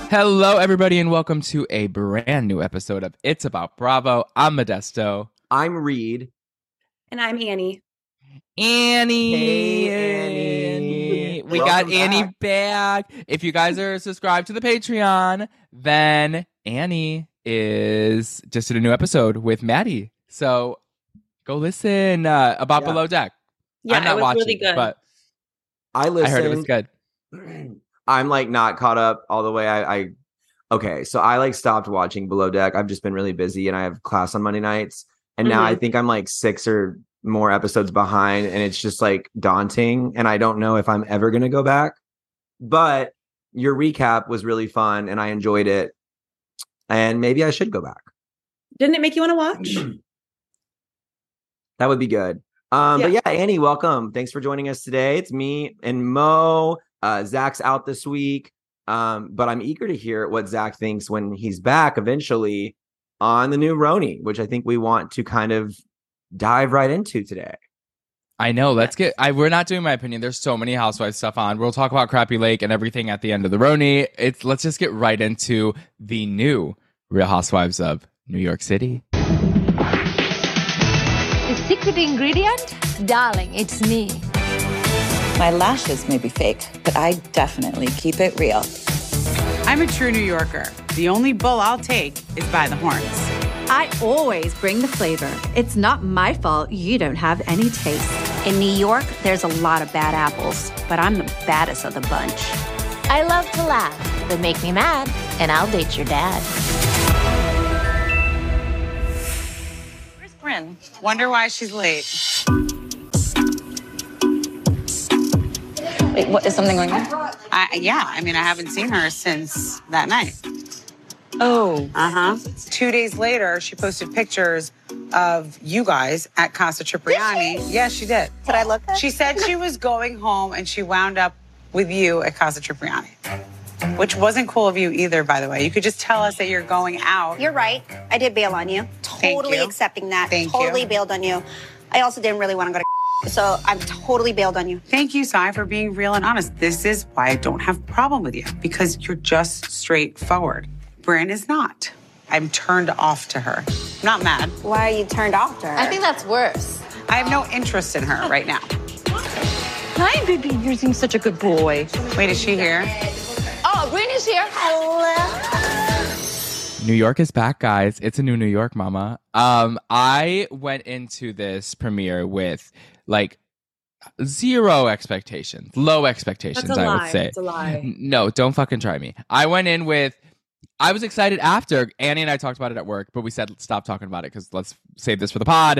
Hello, everybody, and welcome to a brand new episode of It's About Bravo. I'm Modesto. I'm Reed. And I'm Annie. Annie. Hey, Annie. We Welcome got Annie back. back. If you guys are subscribed to the Patreon, then Annie is just in a new episode with Maddie. So go listen about Below Deck. Yeah, I'm not it was watching, really good. but I listened. I heard it was good. I'm like not caught up all the way. Okay, so I like stopped watching Below Deck. I've just been really busy and I have class on Monday nights. And now I think I'm like 6 or more episodes behind and it's just like daunting. And I don't know if I'm ever going to go back. But your recap was really fun and I enjoyed it. And maybe I should go back. Didn't it make you want to watch? That would be good. But yeah, Annie, welcome. Thanks for joining us today. It's me and Mo. Zach's out this week. But I'm eager to hear what Zach thinks when he's back eventually on the new Roni, which I think we want to kind of dive right into today. I know. We're not doing my opinion. There's so many Housewives stuff on. We'll talk about Crappy Lake and everything at the end of the Roni. Let's just get right into the new Real Housewives of New York City. The secret ingredient? Darling, it's me. My lashes may be fake, but I definitely keep it real. I'm a true New Yorker. The only bull I'll take is by the horns. I always bring the flavor. It's not my fault you don't have any taste. In New York, there's a lot of bad apples, but I'm the baddest of the bunch. I love to laugh, but make me mad, and I'll date your dad. Where's Bryn? Wonder why she's late. Wait, what, is something going on? I haven't seen her since that night. Oh. 2 days later, she posted pictures of you guys at Casa Cipriani. Yes, she did. Did I look good? She said she was going home and she wound up with you at Casa Cipriani, which wasn't cool of you either, by the way. You could just tell us that you're going out. You're right. I did bail on you. Totally accepting that. Totally bailed on you. I also didn't really want to go to so I'm totally bailed on you. Thank you, Sai, for being real and honest. This is why I don't have a problem with you, because you're just straightforward. Bryn is not. I'm turned off to her. I'm not mad. Why are you turned off to her? I think that's worse. I have no interest in her right now. Hi, baby. You seem such a good boy. Wait, is she here? Oh, Bryn is here. New York is back, guys. It's a new New York, mama. I went into this premiere with like zero expectations, low expectations, I would say. That's a lie. No, don't fucking try me. I went in with, I was excited after Annie and I talked about it at work, but we said, stop talking about it because let's save this for the pod.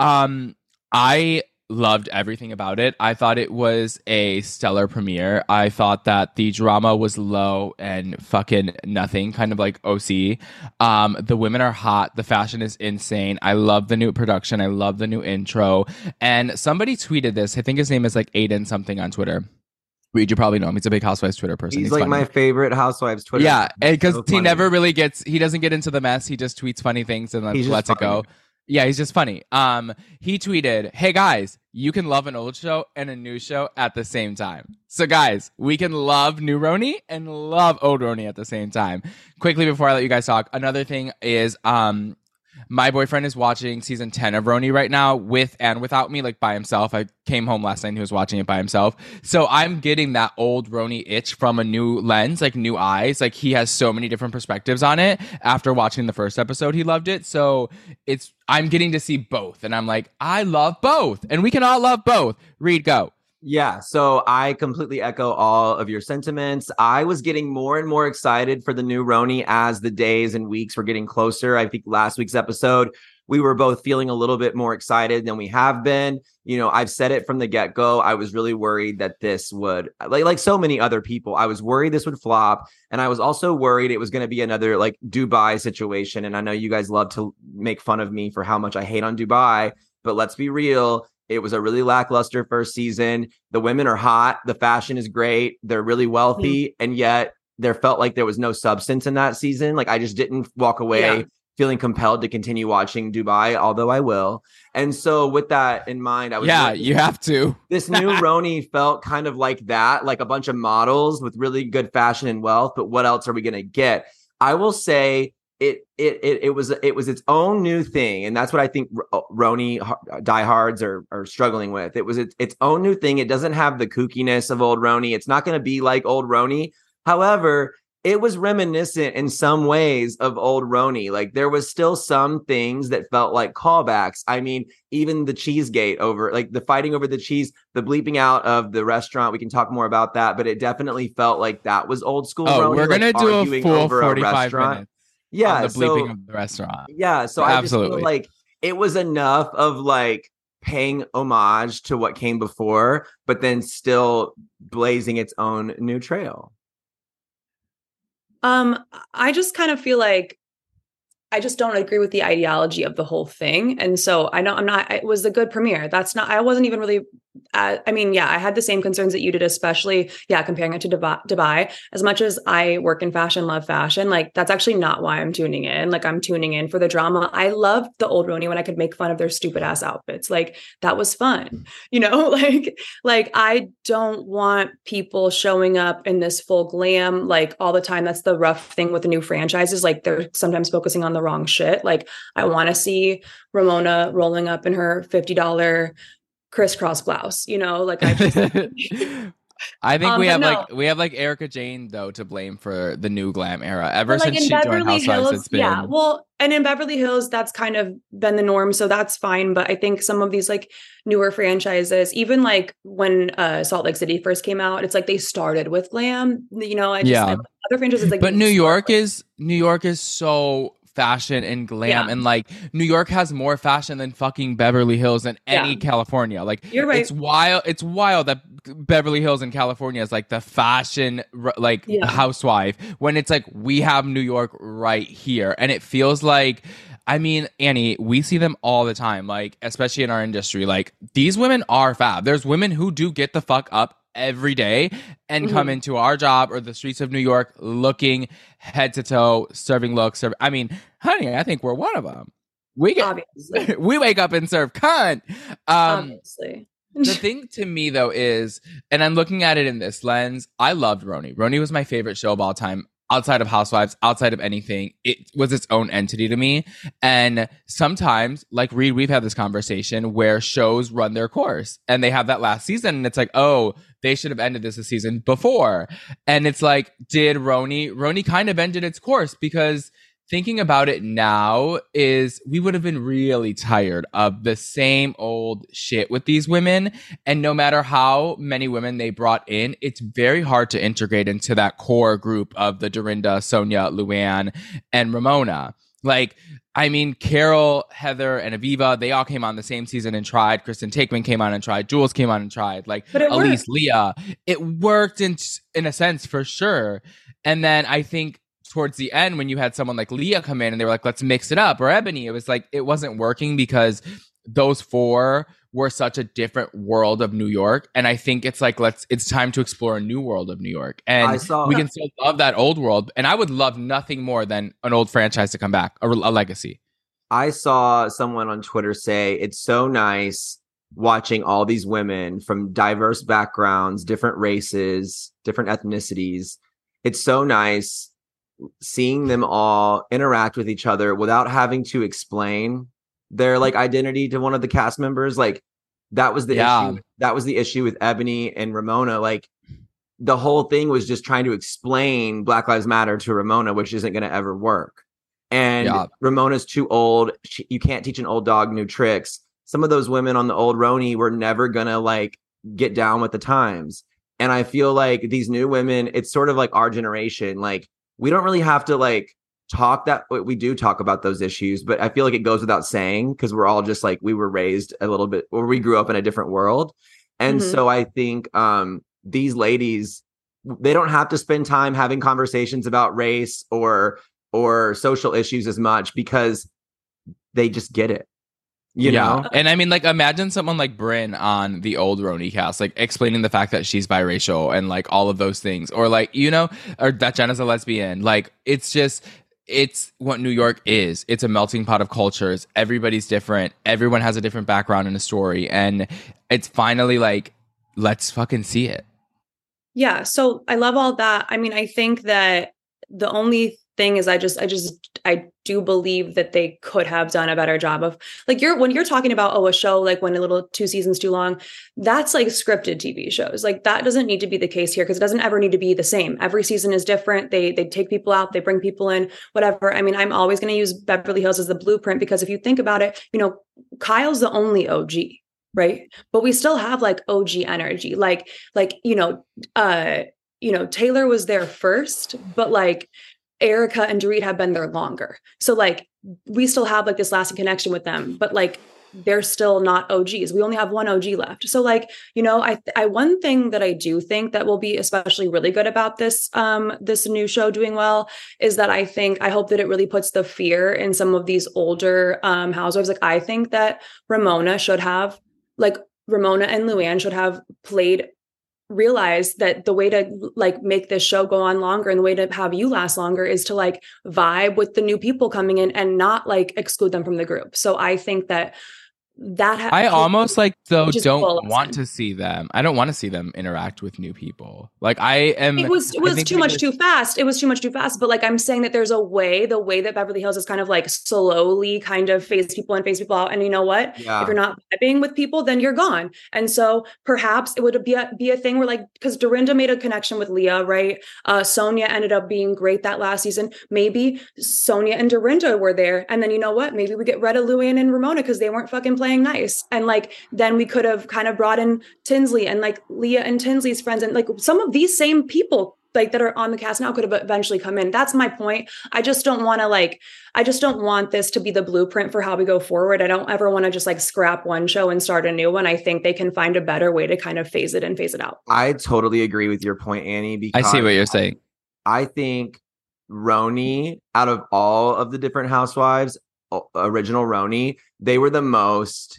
I loved everything about it. I thought it was a stellar premiere. I thought that the drama was low and fucking nothing, kind of like OC. The women are hot. The fashion is insane. I love the new production. I love the new intro. And somebody tweeted this. I think his name is like Aiden something on Twitter. Reed, you probably know him. He's a big Housewives Twitter person. He's like funny. my favorite Housewives Twitter. Yeah, because So he funny. never really he doesn't get into the mess. He just tweets funny things and then He's just lets it funny. go. Yeah, he's just funny. He tweeted, "Hey guys, you can love an old show and a new show at the same time. So guys, we can love new Roni and love old Roni at the same time." Quickly before I let you guys talk, another thing is my boyfriend is watching season 10 of Roni right now with and without me, like by himself. I came home last night and he was watching it by himself. So I'm getting that old Roni itch from a new lens, like new eyes. Like he has so many different perspectives on it. After watching the first episode, he loved it. So I'm getting to see both. And I'm like, I love both. And we can all love both. Reed, go. Yeah, so I completely echo all of your sentiments. I was getting more and more excited for the new Roni as the days and weeks were getting closer. I think last week's episode, we were both feeling a little bit more excited than we have been. You know, I've said it from the get-go. I was really worried that this would, like so many other people, I was worried this would flop. And I was also worried it was going to be another like Dubai situation. And I know you guys love to make fun of me for how much I hate on Dubai, but let's be real. It was a really lackluster first season. The women are hot. The fashion is great. They're really wealthy. And yet there felt like there was no substance in that season. Like I just didn't walk away feeling compelled to continue watching Dubai, although I will. And so with that in mind, I was you have to. This new Roni felt kind of like that, like a bunch of models with really good fashion and wealth. But what else are we going to get? I will say it was its own new thing, and that's what I think Roni diehards are struggling with. It was its own new thing. It doesn't have the kookiness of old Roni. It's not going to be like old Roni. However, it was reminiscent in some ways of old Roni. Like there was still some things that felt like callbacks. I mean, even the Cheesegate over, like the fighting over the cheese, the bleeping out of the restaurant. We can talk more about that, but it definitely felt like that was old school Roni. We're gonna like do a full 45 minutes. Yeah, the bleeping of the restaurant. Yeah, so I just feel like it was enough of like paying homage to what came before, but then still blazing its own new trail. I just kind of feel like I just don't agree with the ideology of the whole thing. And so I know it was a good premiere. I wasn't even really, I had the same concerns that you did, especially, comparing it to Dubai. As much as I work in fashion, love fashion, like that's actually not why I'm tuning in. Like I'm tuning in for the drama. I loved the old Roni when I could make fun of their stupid ass outfits. Like that was fun, like I don't want people showing up in this full glam, like all the time. That's the rough thing with the new franchises. Like they're sometimes focusing on the wrong shit. Like I want to see Ramona rolling up in her $50 crisscross blouse, like I just I think we have Erica Jane though to blame for the new glam era. Ever since she joined Housewives, it's been and in Beverly Hills, that's kind of been the norm, so that's fine. But I think some of these like newer franchises, even like when Salt Lake City first came out, it's like they started with glam. Other franchises like. But New York is so fashion and glam, and like New York has more fashion than fucking Beverly Hills and any California. Like you're right. It's wild that Beverly Hills and California is like the fashion housewife when it's like we have New York right here, and it feels like, I mean, Annie, we see them all the time, like especially in our industry. Like these women are fab. There's women who do get the fuck up every day and come into our job or the streets of New York looking head to toe, serving looks. I mean, honey, I think we're one of them. We wake up and serve cunt. Obviously. The thing to me though is, and I'm looking at it in this lens, I loved Roni. Roni was my favorite show of all time. Outside of Housewives, outside of anything, it was its own entity to me. And sometimes, like Reed, we've had this conversation where shows run their course and they have that last season and it's like, oh, they should have ended this a season before. And it's like, did Roni kind of ended its course? Because thinking about it now is we would have been really tired of the same old shit with these women. And no matter how many women they brought in, it's very hard to integrate into that core group of the Dorinda, Sonia, Luann, and Ramona. Like, I mean, Carol, Heather, and Aviva, they all came on the same season and tried. Kristen Taekman came on and tried. Jules came on and tried. Like, Elise, Leah. It worked in a sense, for sure. And then I think towards the end, when you had someone like Leah come in and they were like, let's mix it up, or Ebony, it was like, it wasn't working because those four were such a different world of New York. And I think it's like, it's time to explore a new world of New York. And we can still love that old world. And I would love nothing more than an old franchise to come back, a legacy. I saw someone on Twitter say, it's so nice watching all these women from diverse backgrounds, different races, different ethnicities. It's so nice seeing them all interact with each other without having to explain their like identity to one of the cast members. Like that was the issue. That was the issue with Ebony and Ramona. Like the whole thing was just trying to explain Black Lives Matter to Ramona, which isn't going to ever work. And Ramona's too old. You can't teach an old dog new tricks. Some of those women on the old Roni were never going to like get down with the times. And I feel like these new women, it's sort of like our generation. Like, we don't really have to like talk that we do talk about those issues, but I feel like it goes without saying because we're all just like, we were raised a little bit, or we grew up in a different world. And so I think these ladies, they don't have to spend time having conversations about race or social issues as much because they just get it. You know? And I mean, like, imagine someone like Brynn on the old Roni cast, like explaining the fact that she's biracial and like all of those things, or like, or that Jenna's a lesbian. Like, it's just, it's what New York is. It's a melting pot of cultures. Everybody's different. Everyone has a different background and a story. And it's finally like, let's fucking see it. Yeah. So I love all that. I mean, I think that the only thing is I do believe that they could have done a better job of like when you're talking about, a show like when a little 2 seasons too long, that's like scripted TV shows. Like that doesn't need to be the case here because it doesn't ever need to be the same. Every season is different. They take people out, they bring people in, whatever. I mean, I'm always going to use Beverly Hills as the blueprint because if you think about it, Kyle's the only OG. Right. But we still have like OG energy, like, Taylor was there first, but like Erica and Dorit have been there longer. So like, we still have like this lasting connection with them, but like, they're still not OGs. We only have one OG left. So like, I one thing that I do think that will be especially really good about this new show doing well is that I hope that it really puts the fear in some of these older housewives. Like I think that Ramona and Luann should have realized that the way to like make this show go on longer and the way to have you last longer is to like vibe with the new people coming in and not like exclude them from the group. So I think that I almost like though don't want to see them. I don't want to see them interact with new people. Like it was too much too fast. It was too much too fast. But like I'm saying that there's the way that Beverly Hills is kind of like slowly kind of phase people in, phase people out. And you know what? Yeah. If you're not vibing with people, then you're gone. And so perhaps it would be a thing where like, because Dorinda made a connection with Leah, right? Sonia ended up being great that last season. Maybe Sonia and Dorinda were there. And then you know what? Maybe we get rid of Luann and Ramona because they weren't fucking playing nice. And like, then we could have kind of brought in Tinsley and like Leah and Tinsley's friends. And like some of these same people like that are on the cast now could have eventually come in. That's my point. I just don't want this to be the blueprint for how we go forward. I don't ever want to just like scrap one show and start a new one. I think they can find a better way to kind of phase it in, phase it out. I totally agree with your point, Annie, because I see what you're saying. I think Roni, out of all of the different housewives, original Roni, they were the most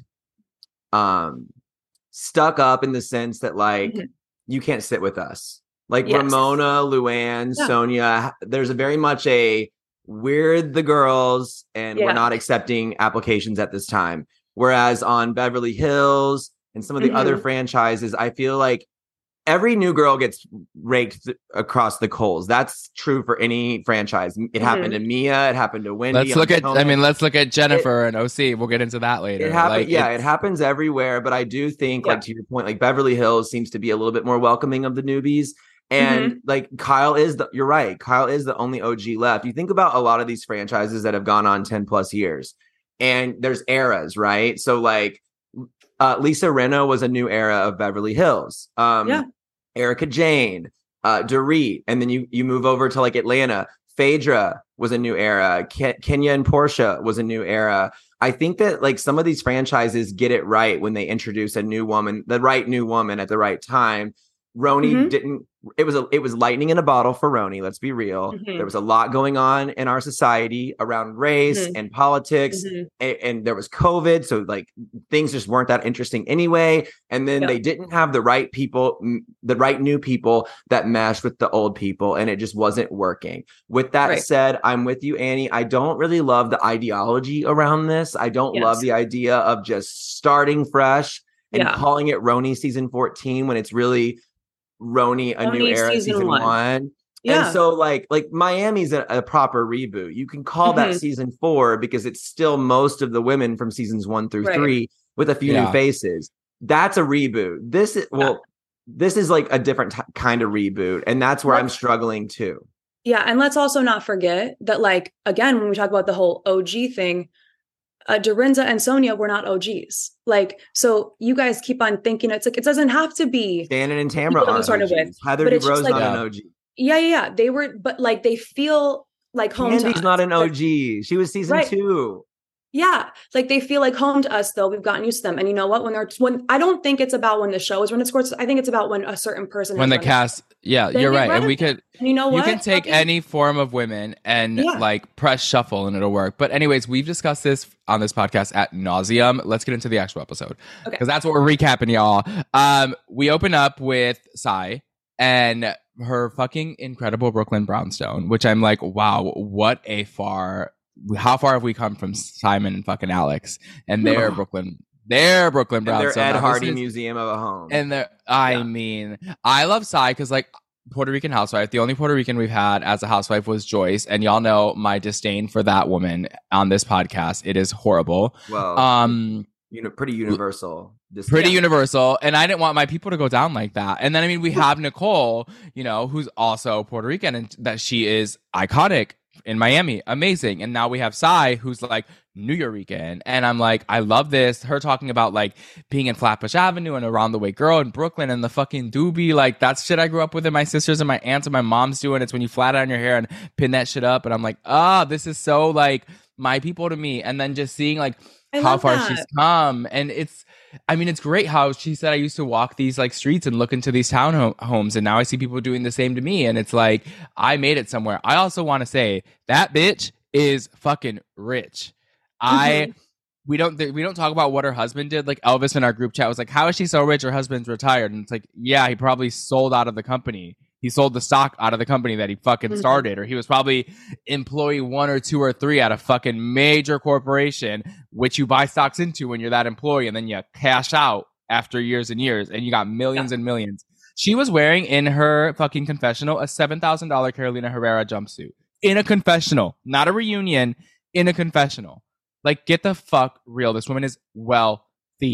stuck up in the sense that like you can't sit with us. Like yes. Ramona, Luann, Sonia, there's a very much a we're the girls and we're not accepting applications at this time. Whereas on Beverly Hills and some of the other franchises, I feel like every new girl gets raked across the coals. That's true for any franchise. It happened to Mia. It happened to Wendy. Let's look at Jennifer and OC. We'll get into that later. It happens everywhere. But I do think, like to your point, like Beverly Hills seems to be a little bit more welcoming of the newbies. And like you're right. Kyle is the only OG left. You think about a lot of these franchises that have gone on 10 plus years and there's eras, right? So like, Lisa Rinna was a new era of Beverly Hills. Erica Jane, Dorit, and then you move over to like Atlanta. Phaedra was a new era. Kenya and Portia was a new era. I think that like some of these franchises get it right when they introduce the right new woman at the right time. Roni didn't. It was lightning in a bottle for Roni. Let's be real. There was a lot going on in our society around race and politics, and there was COVID, so like things just weren't that interesting anyway. And then they didn't have the right people, the right new people that meshed with the old people, and it just wasn't working. With that said, I'm with you, Annie. I don't really love the ideology around this. I don't love the idea of just starting fresh and calling it Roni season 14 when it's really Roni, a new era, season one. Yeah. And so like Miami's a proper reboot. You can call that season 4 because it's still most of the women from seasons 1 through 3 with a few new faces. That's a reboot. This is like a different kind of reboot. And that's where I'm struggling too. Yeah. And let's also not forget that, like, again, when we talk about the whole OG thing, Dorinda and Sonia were not OGs. Like, so you guys keep on thinking it's like, it doesn't have to be Shannon and Tamra aren't OGs. With, Heather Dubrow's not an OG. Yeah. They were, but like, they feel like home to us. Candy's not an OG. She was season 2. Yeah. Like they feel like home to us though. We've gotten used to them. And you know what? When I don't think it's about when the show is run its course. I think it's about when a certain person when the cast. You're right. And we could, you know what? You can take any form of women and like press shuffle and it'll work. But anyways, we've discussed this on this podcast ad nauseum. Let's get into the actual episode because that's what we're recapping, y'all. We open up with Sai and her fucking incredible Brooklyn brownstone, which I'm like, wow, how far have we come from Simon and fucking Alex and their Brooklyn brownstone, their Ed Hardy Museum of a Home. And I mean, I love Psy because like Puerto Rican housewife, the only Puerto Rican we've had as a housewife was Joyce, and y'all know my disdain for that woman on this podcast. It is horrible. Well, pretty universal. Pretty universal. And I didn't want my people to go down like that. And then, I mean, we have Nicole, who's also Puerto Rican, and that she is iconic in Miami. Amazing. And now we have Psy, who's like New Yorican. And I'm like, I love this. Her talking about like being in Flatbush Avenue and Around the Way Girl in Brooklyn and the fucking doobie. Like, that's shit I grew up with, and my sisters and my aunts and my mom's doing. It's when you flat iron your hair and pin that shit up. And I'm like, this is so like my people to me. And then just seeing like how far she's come. And it's great how she said, I used to walk these like streets and look into these townhomes, and now I see people doing the same to me. And it's like, I made it somewhere. I also want to say that bitch is fucking rich. We don't talk about what her husband did. Like Elvis in our group chat was like, how is she so rich? Her husband's retired. And it's like, yeah, he probably sold out of the company. He sold the stock out of the company that he fucking started, or he was probably employee 1 or 2 or 3 at a fucking major corporation, which you buy stocks into when you're that employee, and then you cash out after years and years, and you got millions and millions. She was wearing in her fucking confessional a $7,000 Carolina Herrera jumpsuit in a confessional, not a reunion, in a confessional. Like, get the fuck real. This woman is wealthy.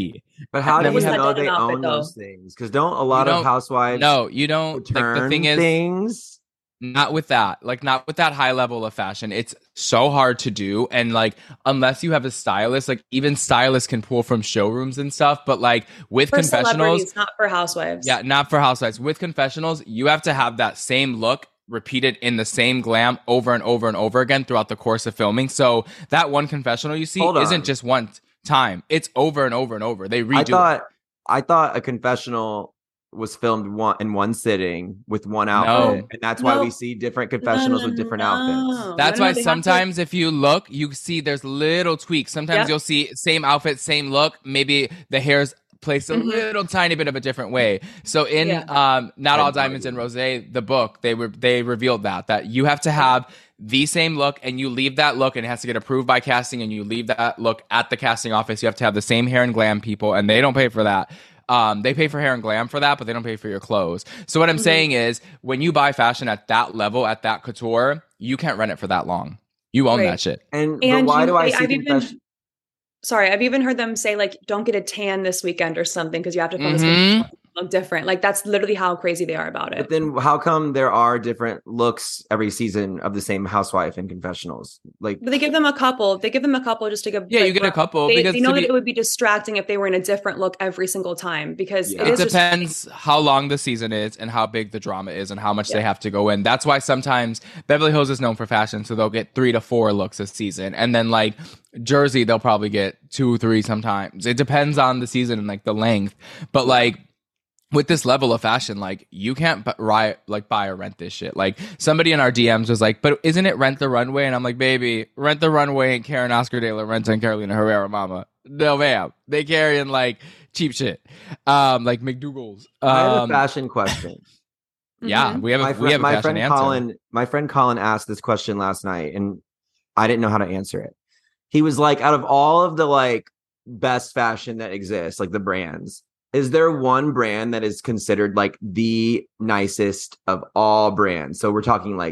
But how do you know they own those things? Because don't a lot of housewives? No, you don't. Like, the thing is, things. Not with that. Like, not with that high level of fashion. It's so hard to do, and like, unless you have a stylist, like even stylists can pull from showrooms and stuff. But like with confessionals, not for housewives. Yeah, not for housewives. With confessionals, you have to have that same look repeated in the same glam over and over and over again throughout the course of filming. So that one confessional you see isn't just one time. It's over and over and over. They redo it. I thought a confessional was filmed in one sitting with one outfit, and that's why we see different confessionals with different outfits. That's why sometimes if you look, you see there's little tweaks. Sometimes you'll see same outfit, same look. Maybe the hair's placed a little tiny bit of a different way. So in Not All Diamonds and Rosé, the book, they revealed that you have to have the same look, and you leave that look, and it has to get approved by casting, and you leave that look at the casting office. You have to have the same hair and glam people, and they don't pay for that. They pay for hair and glam for that, but they don't pay for your clothes. So what I'm saying is, when you buy fashion at that level, at that couture, you can't rent it for that long. You own that shit. And but why do I see confession? Sorry, I've even heard them say, like, don't get a tan this weekend or something because you have to film this look different. Like, that's literally how crazy they are about it. But then how come there are different looks every season of the same housewife in confessionals? Like, but they give them a couple. They give them a couple just to give. Yeah, you get a couple. Because they know that it would be distracting if they were in a different look every single time, because it depends how long the season is and how big the drama is and how much they have to go in. That's why sometimes Beverly Hills is known for fashion, so they'll get 3 to 4 looks a season, and then like Jersey, they'll probably get 2, 3 sometimes. It depends on the season and like the length. But like with this level of fashion, like you can't buy or rent this shit. Like somebody in our DMs was like, but isn't it Rent the Runway? And I'm like, baby, Rent the Runway and Karen Oscar De La Renta and Carolina Herrera, mama. No, ma'am. They carrying like cheap shit. Like McDougal's. I have a fashion question. Yeah, we have a fashion answer. My friend Colin asked this question last night, and I didn't know how to answer it. He was like, out of all of the like best fashion that exists, like the brands, is there one brand that is considered like the nicest of all brands? So we're talking like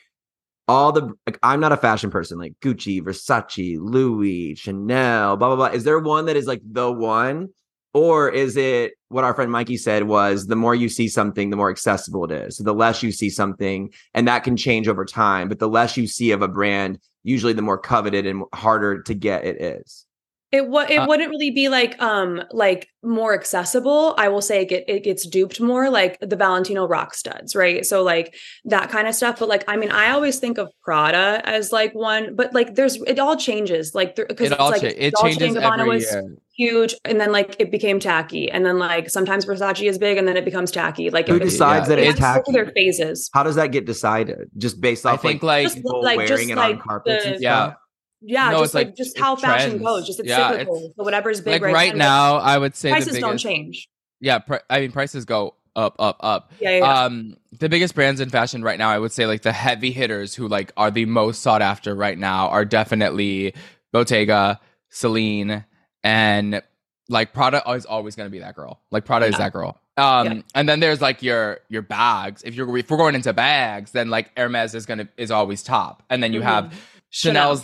all the, like, I'm not a fashion person, like Gucci, Versace, Louis, Chanel, blah, blah, blah. Is there one that is like the one? Or is it what our friend Mikey said was the more you see something, the more accessible it is. So the less you see something, and that can change over time, but the less you see of a brand, usually the more coveted and harder to get it is. It wouldn't really be like more accessible. I will say it gets duped more, like the Valentino rock studs, right? So like that kind of stuff. But like, I mean, I always think of Prada as like one, but like it all changes. Like because it changes every year. Huge, and then like it became tacky, and then like sometimes Versace is big, and then it becomes tacky. Like who decides that it's tacky? Their phases. How does that get decided? Just based off, I think like people wearing it on carpets and stuff. Yeah, no, just like just how fashion goes. Just it's cyclical. So whatever's big like right now, I would say prices don't change. Yeah, prices go up. Yeah. The biggest brands in fashion right now, I would say, like the heavy hitters who like are the most sought after right now are definitely Bottega, Celine, and like Prada is always going to be that girl. Like Prada is that girl. And then there's like your bags. If we're going into bags, then like Hermes is always top. And then you have Chanel's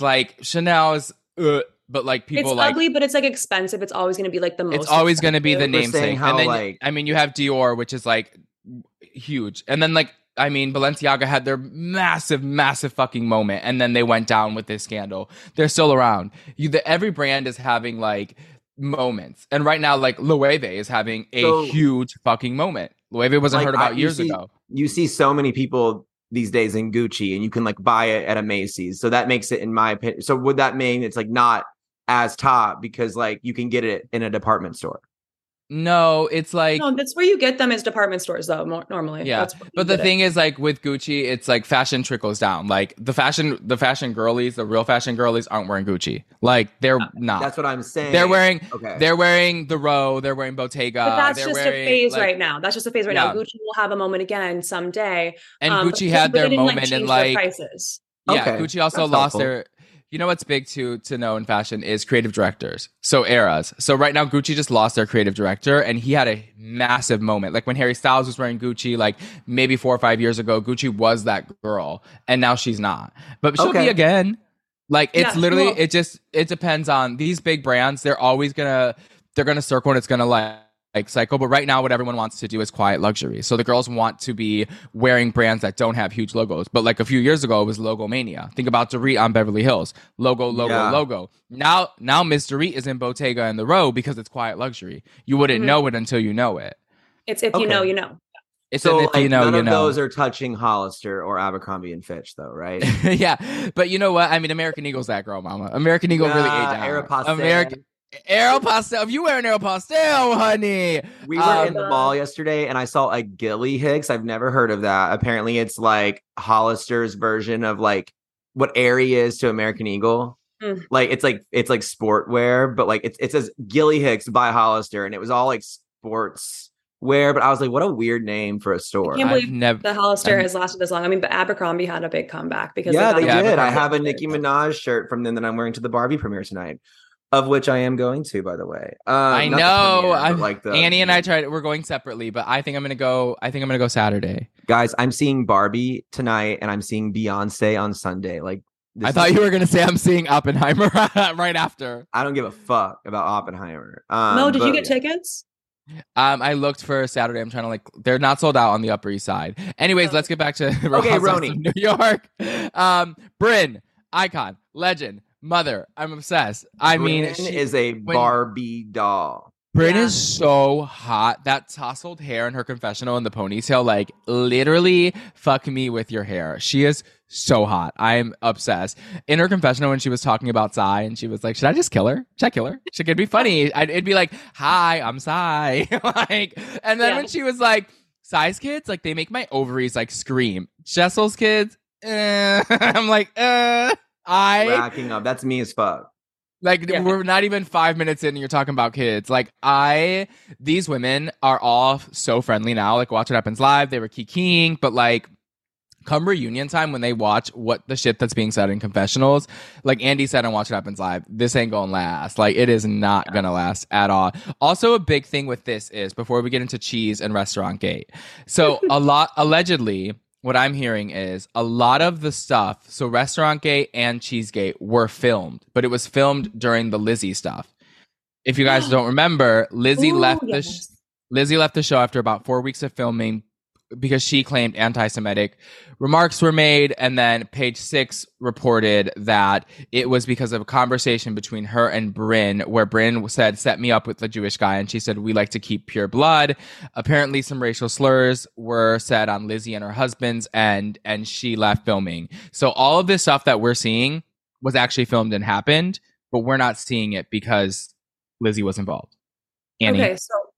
but like people it's like ugly, but it's like expensive. It's always going to be like the most. It's always going to be the namesake. How, and then like, I mean, you have Dior, which is like huge, and then like I mean, Balenciaga had their massive fucking moment, and then they went down with this scandal. They're still around. Every brand is having like moments, and right now, like Loewe is having a huge fucking moment. Loewe wasn't like, heard about years ago. You see so many people these days in Gucci, and you can like buy it at a Macy's. So that makes it, in my opinion. So would that mean it's like not as top because like you can get it in a department store? No, it's like no, that's where you get them is department stores though. Normally, yeah. But the thing is, like with Gucci, it's like fashion trickles down. Like the fashion girlies, the real fashion girlies aren't wearing Gucci. Like they're not. That's what I'm saying. They're wearing the Row. They're wearing Bottega. But that's just a phase like, right now. That's just a phase right now. Gucci will have a moment again someday. And Gucci had their moment in like prices. Yeah, Gucci also lost their. You know what's big to know in fashion is creative directors. So eras. So right now Gucci just lost their creative director and he had a massive moment. Like when Harry Styles was wearing Gucci, like maybe 4 or 5 years ago, Gucci was that girl and now she's not. But she'll be again. Like it's literally, it depends on these big brands. They're gonna circle and it's gonna like cycle. But right now what everyone wants to do is quiet luxury. So the girls want to be wearing brands that don't have huge logos. But like a few years ago, it was logo mania. Think about Dorit on Beverly Hills. Logo. Now Miss Dorit is in Bottega and the Row because it's quiet luxury. You wouldn't know it until you know it. It's if you know, you know. It's so if you know, none you of know. those are touching Hollister or Abercrombie and Fitch though, right? Yeah. But you know what? I mean, American Eagle's that girl, mama. American Eagle really ate down. Aeropostale. If you wear an Aeropostale, honey. We were in the mall yesterday and I saw a Gilly Hicks. I've never heard of that. Apparently it's like Hollister's version of like what Aerie is to American Eagle. Like it's like sportwear, but like it says Gilly Hicks by Hollister and it was all like sports wear, but I was like, what a weird name for a store. I can't believe the Hollister has lasted this long. I mean, but Abercrombie had a big comeback because they did. I have a Nicki Minaj shirt from them that I'm wearing to the Barbie premiere tonight. Of which I am going to, by the way. I know. Premiere, Annie and I tried. We're going separately, but I think I'm gonna go. I think I'm gonna go Saturday. Guys, I'm seeing Barbie tonight, and I'm seeing Beyonce on Sunday. Like, I thought you were gonna say I'm seeing Oppenheimer right after. I don't give a fuck about Oppenheimer. No, did you get tickets? I looked for Saturday. I'm trying to they're not sold out on the Upper East Side. Anyways, let's get back to Roni, New York. Brynn, icon, legend. Mother, I'm obsessed. Brynn is a Barbie doll. Brynn is so hot. That tousled hair in her confessional in the ponytail, like literally fuck me with your hair. She is so hot. I'm obsessed. In her confessional when she was talking about Psy and she was like, should I just kill her? Should I kill her? She could be funny. It'd be like, hi, I'm Psy. And then when she was like, Psy's kids, like they make my ovaries like scream. Jessel's kids, I'm like, racking up. That's me as fuck. Like we're not even 5 minutes in and you're talking about kids. Like these women are all so friendly now. Like Watch What Happens Live, they were kikiing, but like come reunion time when they watch what the shit that's being said in confessionals, like Andy said on Watch What Happens Live, this ain't gonna last. Like it is not gonna last at all. Also a big thing with this is before we get into cheese and Restaurant Gate. So allegedly what I'm hearing is a lot of the stuff, so Restaurant Gate and Cheesegate were filmed, but it was filmed during the Lizzie stuff. If you guys don't remember, Lizzie left the show after about 4 weeks of filming because she claimed anti-Semitic remarks were made, and then Page Six reported that it was because of a conversation between her and Brynn, where Brynn said, set me up with the Jewish guy, and she said, we like to keep pure blood. Apparently some racial slurs were said on Lizzie and her husband's, and she left filming. So all of this stuff that we're seeing was actually filmed and happened, but we're not seeing it because Lizzie was involved. Annie? Okay, so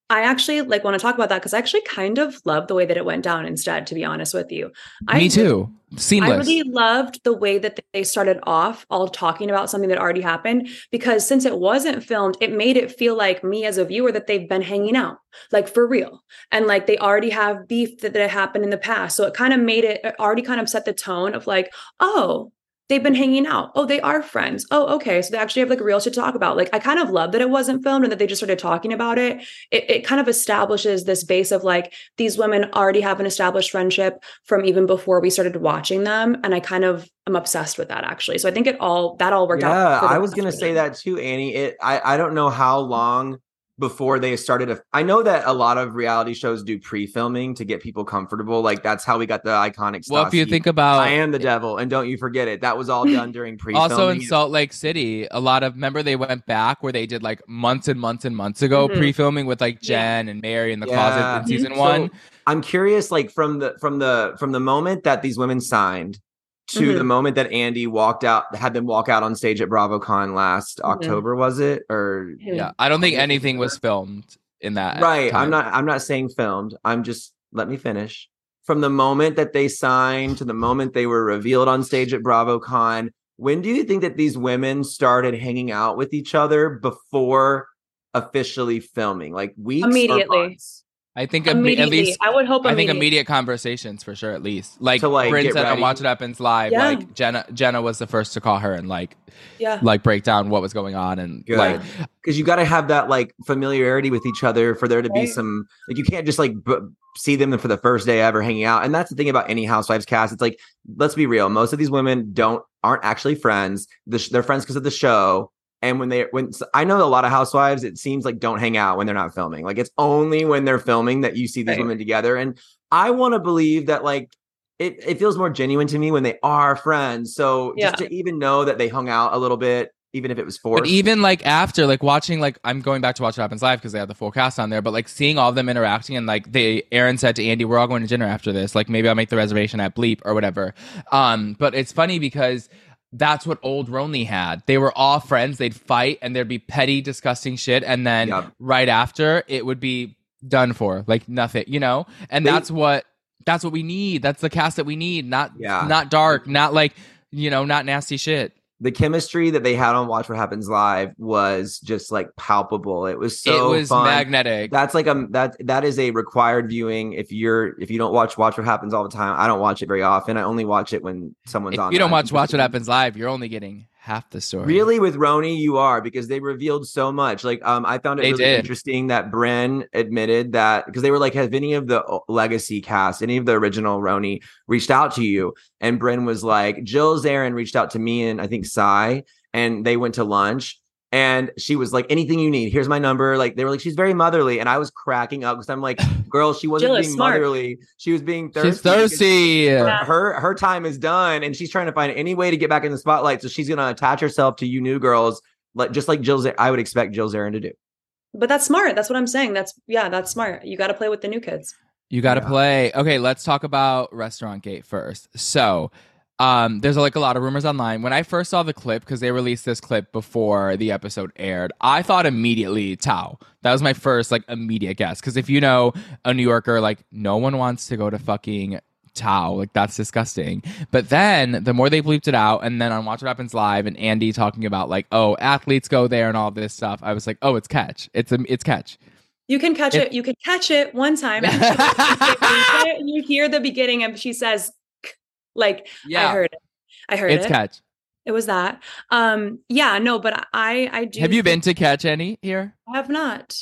I actually like want to talk about that because I actually kind of love the way that it went down instead, to be honest with you. Me too. Seamless. I really loved the way that they started off all talking about something that already happened, because since it wasn't filmed, it made it feel like me as a viewer that they've been hanging out, like for real. And like they already have beef that happened in the past. So it kind of made it already kind of set the tone of like, oh, they've been hanging out. Oh, they are friends. Oh, okay. So they actually have like real shit to talk about. Like, I kind of love that it wasn't filmed and that they just started talking about it. It kind of establishes this base of like, these women already have an established friendship from even before we started watching them. And I kind of am obsessed with that actually. So I think that all worked out. Yeah, I was going to say that too, Annie. I don't know how long before they started. I know that a lot of reality shows do pre-filming to get people comfortable. Like that's how we got the iconic Stassi. Well, if you think about I Am the Devil and Don't You Forget It, that was all done during pre-filming. Also in Salt Lake City, remember they went back where they did like months and months and months ago pre-filming with like Jen and Mary in the closet in season 1. I'm curious, like from the moment that these women signed to the moment that Andy had them walk out on stage at BravoCon last October, was it? Or I don't think anything was filmed in that. Right. time. I'm not saying filmed. Let me finish. From the moment that they signed to the moment they were revealed on stage at BravoCon, when do you think that these women started hanging out with each other before officially filming? Like weeks? Immediately. Or months? I think at least I would hope. I think immediate conversations for sure. At least like to like Bryn get said ready. on Watch It Happens Live. Yeah. Like Jenna was the first to call her and like break down what was going on and like because you got to have that like familiarity with each other for there to be some like you can't just like see them for the first day ever hanging out. And that's the thing about any Housewives cast. It's like, let's be real, most of these women aren't actually friends. They're friends because of the show. And when I know a lot of housewives, it seems like don't hang out when they're not filming. Like it's only when they're filming that you see these women together. And I want to believe that like it feels more genuine to me when they are friends. So just to even know that they hung out a little bit, even if it was forced. But even like after like watching, like I'm going back to Watch What Happens Live because they have the full cast on there, but like seeing all of them interacting and like Aaron said to Andy, we're all going to dinner after this. Like maybe I'll make the reservation at Bleep or whatever. But it's funny because that's what old Ronnie had. They were all friends. They'd fight and there'd be petty, disgusting shit. And then right after it would be done for like nothing, you know? And that's what we need. That's the cast that we need. Not dark, not like, you know, not nasty shit. The chemistry that they had on Watch What Happens Live was just like palpable. It was so fun. Magnetic. That's like that is a required viewing. If you don't watch What Happens all the time, I don't watch it very often. I only watch it when someone's on. If you don't watch What Happens Live, you're only getting half the story. Really, with Ronnie, you are, because they revealed so much. Like, I found it really interesting that Bryn admitted that, because they were like, have any of the legacy cast, any of the original Ronnie reached out to you? And Bryn was like, Jill Zarin reached out to me and I think Sai, and they went to lunch. And she was like, anything you need, here's my number. Like, they were like, she's very motherly. And I was cracking up because I'm like, girl, she wasn't being motherly. She was being thirsty. She's thirsty. Her time is done. And she's trying to find any way to get back in the spotlight. So she's going to attach herself to you new girls, just like Jill Zarin. I would expect Jill Zarin to do. But that's smart. That's what I'm saying. That's smart. You got to play with the new kids. You got to play. Okay, let's talk about Restaurant Gate first. So there's like a lot of rumors online. When I first saw the clip, because they released this clip before the episode aired, I thought immediately Tao. That was my first like immediate guess. Because if you know a New Yorker, like no one wants to go to fucking Tao. Like that's disgusting. But then the more they bleeped it out, and then on Watch What Happens Live and Andy talking about like, oh, athletes go there and all this stuff, I was like, oh, it's Catch. It's Catch. You can catch it. You can catch it one time. And you hear the beginning and she says, like, I heard it. It's Catch. It was that. But I do. Have you been to Catch any here? I have not.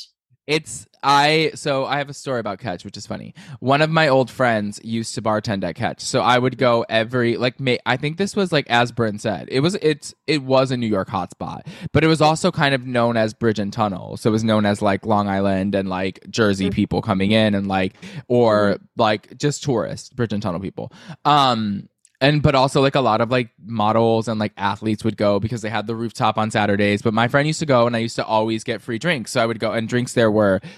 I have a story about Catch, which is funny. One of my old friends used to bartend at Catch, so I would go I think this was like, as Bryn said, it was a New York hotspot, but it was also kind of known as Bridge and Tunnel, so it was known as like Long Island and like Jersey people coming in and like, or like just tourists, Bridge and Tunnel people. But also like a lot of like models and like athletes would go because they had the rooftop on Saturdays. But my friend used to go and I used to always get free drinks. So I would go, and drinks there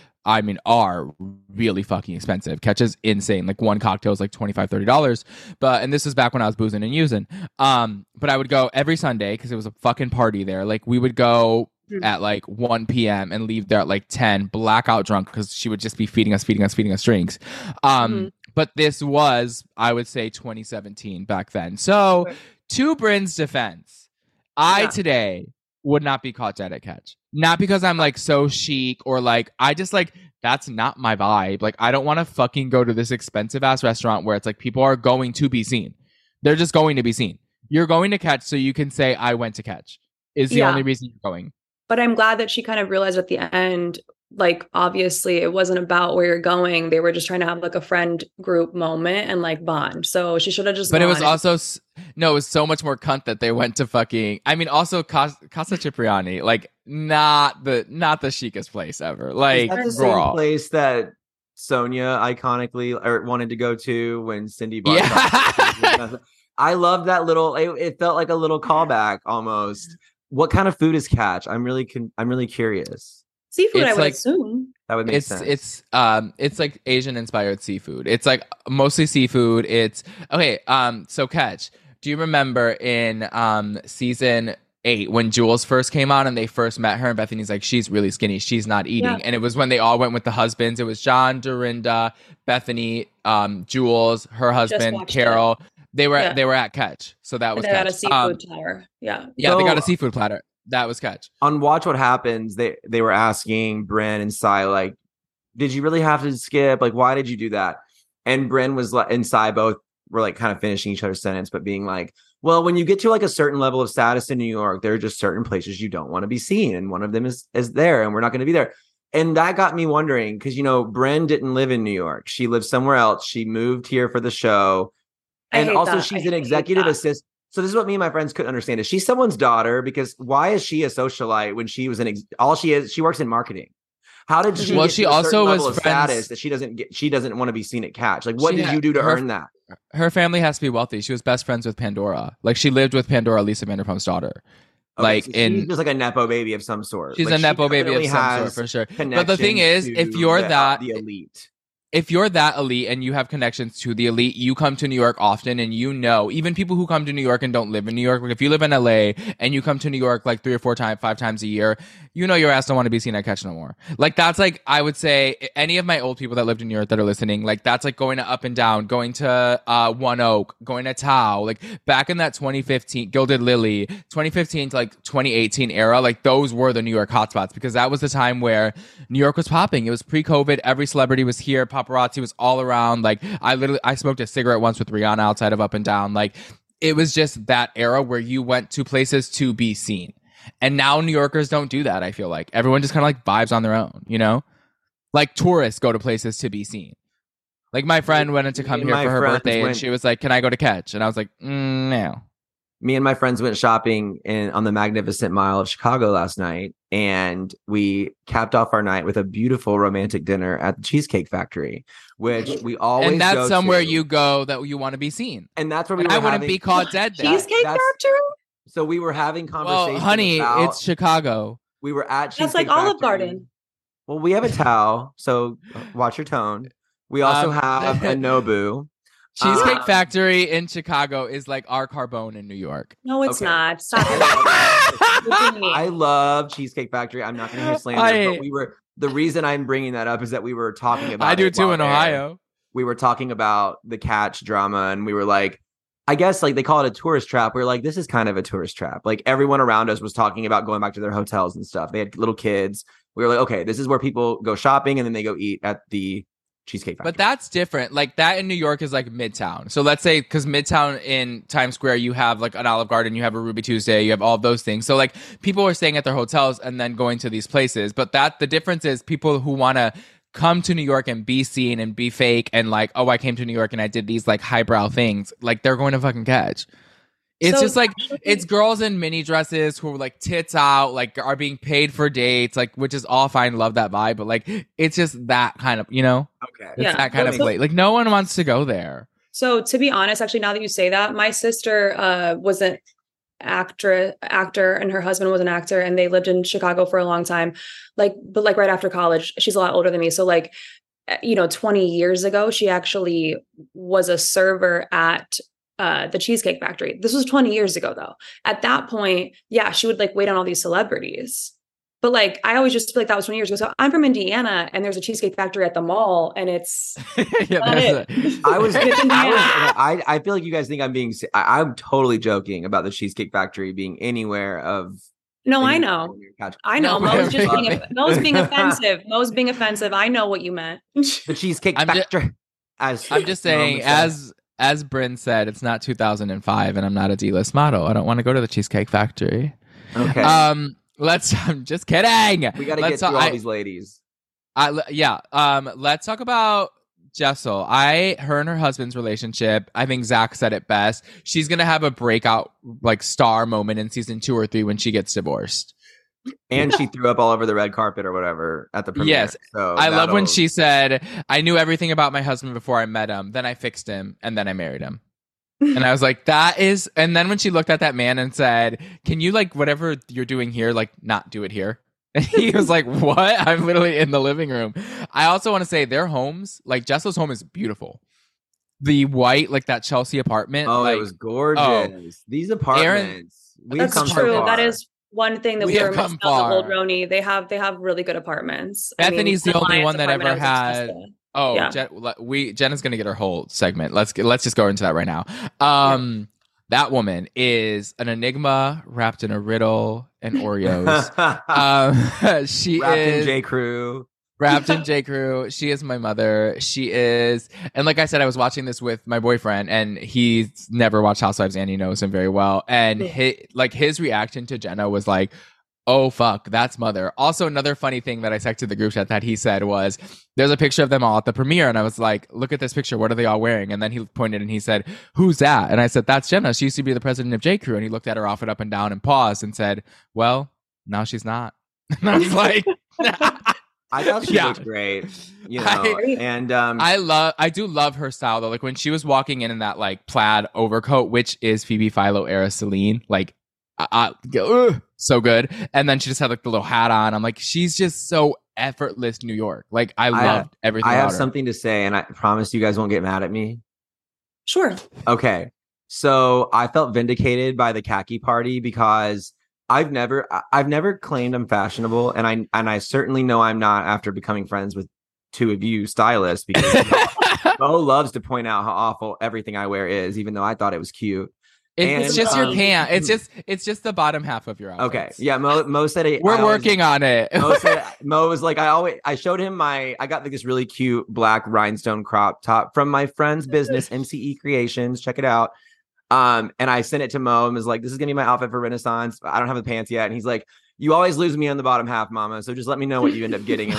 are really fucking expensive. Catch is insane. Like one cocktail is like $25-$30. And this was back when I was boozing and using. But I would go every Sunday because it was a fucking party there. Like we would go at like 1 p.m. and leave there at like 10, blackout drunk, because she would just be feeding us drinks. But this was, I would say, 2017 back then. So to Bryn's defense, I today would not be caught dead at catch. Not because I'm like so chic or like, I just like, that's not my vibe. Like, I don't want to fucking go to this expensive ass restaurant where it's like people are going to be seen. They're just going to be seen. You're going to catch so you can say, I went to catch, is the only reason you're going. But I'm glad that she kind of realized at the end, like, obviously it wasn't about where you're going. They were just trying to have like a friend group moment and like bond. So she should have just But it was also, no, it was so much more cunt that they went to fucking, I mean, also Casa Cipriani, like not the chicest place ever. Like, that's the same place that Sonia iconically wanted to go to when Cindy bought I love that little, it felt like a little callback almost. What kind of food is catch? I'm really curious. Seafood, I would assume. That would make sense. It's like Asian inspired seafood. It's like mostly seafood. It's okay. So catch. Do you remember in season 8 when Jules first came on and they first met her and Bethany's like, she's really skinny, she's not eating, and it was when they all went with the husbands. It was John, Dorinda, Bethany, Jules, her husband, Carol. They were at catch, so that was they catch. got a seafood platter. Yeah, they got a seafood platter. That was catch. On Watch What Happens, they were asking Brynn and Sai, like, did you really have to skip? Like, why did you do that? And Brynn was like, and Sai both were like kind of finishing each other's sentence, but being like, well, when you get to like a certain level of status in New York, there are just certain places you don't want to be seen, and one of them is there, and we're not going to be there. And that got me wondering, because Brynn didn't live in New York; she lived somewhere else. She moved here for the show. And also she's an executive assistant. So this is what me and my friends couldn't understand. Is she someone's daughter? Because why is she a socialite when she was she works in marketing? How did she get she to a also certain was level of status that she doesn't want to be seen at catch? Like, what did you do to earn that? Her family has to be wealthy. She was best friends with Pandora. Like, she lived with Pandora, Lisa Vanderpump's daughter. Okay, so she's just like a nepo baby of some sort. She's a nepo baby of some sort for sure. But the thing is, if you're the elite. If you're that elite and you have connections to the elite, you come to New York often, and even people who come to New York and don't live in New York, like if you live in LA and you come to New York like 3 or 4 times, 5 times a year, your ass don't want to be seen at catch no more. Like, that's like, I would say any of my old people that lived in New York that are listening, like that's like going to Up and Down, going to One Oak, going to Tao, like back in that 2015 Gilded Lily, 2015 to like 2018 era, like those were the New York hotspots, because that was the time where New York was popping. It was pre-COVID. Every celebrity was here. Paparazzi was all around. Like, I smoked a cigarette once with Rihanna outside of Up and Down. Like, it was just that era where you went to places to be seen. And now New Yorkers don't do that. I feel like everyone just kind of like vibes on their own, like tourists go to places to be seen. Like, my friend went to come here for her birthday and she was like, can I go to catch? And I was like, no. Me and my friends went shopping on the Magnificent Mile of Chicago last night, and we capped off our night with a beautiful romantic dinner at the Cheesecake Factory, which we always and that's go somewhere to. you go that you want to be seen. And that's where I wouldn't be caught dead there. Cheesecake Factory? So we were having conversations. Well, honey, it's Chicago. We were at Cheesecake That's like Factory. Olive Garden. Well, we have a Tao, so watch your tone. We also have a Nobu. Cheesecake Factory in Chicago is like our Carbone in New York. No, it's not. Stop it. I love Cheesecake Factory. I'm not going to hear slander, but the reason I'm bringing that up is that we were talking about I do too in Ohio. We were talking about the catch drama, and we were like, I guess like they call it a tourist trap. We were like, this is kind of a tourist trap. Like, everyone around us was talking about going back to their hotels and stuff. They had little kids. We were like, okay, this is where people go shopping and then they go eat at the Cheesecake Factory. But that's different. Like, that in New York is like Midtown. So let's say, because Midtown in Times Square, you have like an Olive Garden, you have a Ruby Tuesday, you have all of those things. So like, people are staying at their hotels and then going to these places. But the difference is people who want to come to New York and be seen and be fake and like, oh, I came to New York and I did these like highbrow things, like they're going to fucking catch. It's just like, it's girls in mini dresses who are like tits out, like are being paid for dates, like, which is all fine. Love that vibe. But like, it's just that kind of, Okay. It's that kind of place. Like, no one wants to go there. So to be honest, actually, now that you say that, my sister was an actor, and her husband was an actor, and they lived in Chicago for a long time. But right after college, she's a lot older than me. So 20 years ago, she actually was a server at the Cheesecake Factory. This was 20 years ago, though. At that point, yeah, she would like wait on all these celebrities. But like, I always just feel like that was 20 years ago. So I'm from Indiana, and there's a Cheesecake Factory at the mall, and it's I feel like you guys think I'm totally joking about the Cheesecake Factory being anywhere of. No, I know. I know. Mo's being offensive. Mo's being offensive. I know what you meant. The Cheesecake Factory. I'm just saying, as Bryn said, it's not 2005, and I'm not a D-list model. I don't want to go to the Cheesecake Factory. Okay. I'm just kidding. We got to get through all these ladies. Let's talk about Jessel. Her and her husband's relationship. I think Zach said it best. She's gonna have a breakout like star moment in season 2 or 3 when she gets divorced. And she threw up all over the red carpet or whatever at the premiere. Yes. So I love when she said, "I knew everything about my husband before I met him. Then I fixed him, and then I married him." And I was like, that is. And then when she looked at that man and said, "Can you like whatever you're doing here, like not do it here?" And he was like, "What? I'm literally in the living room." I also want to say their homes, like Jessel's home, is beautiful. The white, like that Chelsea apartment. Oh, like, it was gorgeous. These apartments. That's true. So that is one thing that we were missing on the old Roni. They have really good apartments. Bethany's the only one that ever had. Oh, yeah. Jenna's gonna get her whole segment. Let's just go into that right now. That woman is an enigma wrapped in a riddle and Oreos. She wrapped is in J. Crew. Wrapped in J. Crew. She is my mother. She is, and like I said, I was watching this with my boyfriend, and he's never watched Housewives, and he knows him very well. And his reaction to Jenna was like, "Oh fuck, that's mother." Also, another funny thing that I sent to the group chat that he said was, "There's a picture of them all at the premiere," and I was like, "Look at this picture. What are they all wearing?" And then he pointed and he said, "Who's that?" And I said, "That's Jenna. She used to be the president of J. Crew." And he looked at her off and up and down and paused and said, "Well, now she's not." And I was like, I thought she looked great, you know. I do love her style though. Like when she was walking in that like plaid overcoat, which is Phoebe Philo era Celine, like. So good. And then she just had like the little hat on. I'm like, she's just so effortless New York. Like I loved everything. I have her. something to say, and I promise you guys won't get mad at me. Sure. Okay. So I felt vindicated by the khaki party because I've never claimed I'm fashionable, and I certainly know I'm not after becoming friends with two of you stylists, because Mo loves to point out how awful everything I wear is, even though I thought it was cute. It's just your pant. It's just the bottom half of your outfit. Okay. Yeah. Mo said it. We're working on it. Mo was like, I showed him I got like this really cute black rhinestone crop top from my friend's business, MCE Creations. Check it out. And I sent it to Mo and was like, "This is gonna be my outfit for Renaissance. I don't have the pants yet." And he's like, "You always lose me on the bottom half, mama. So just let me know what you end up getting."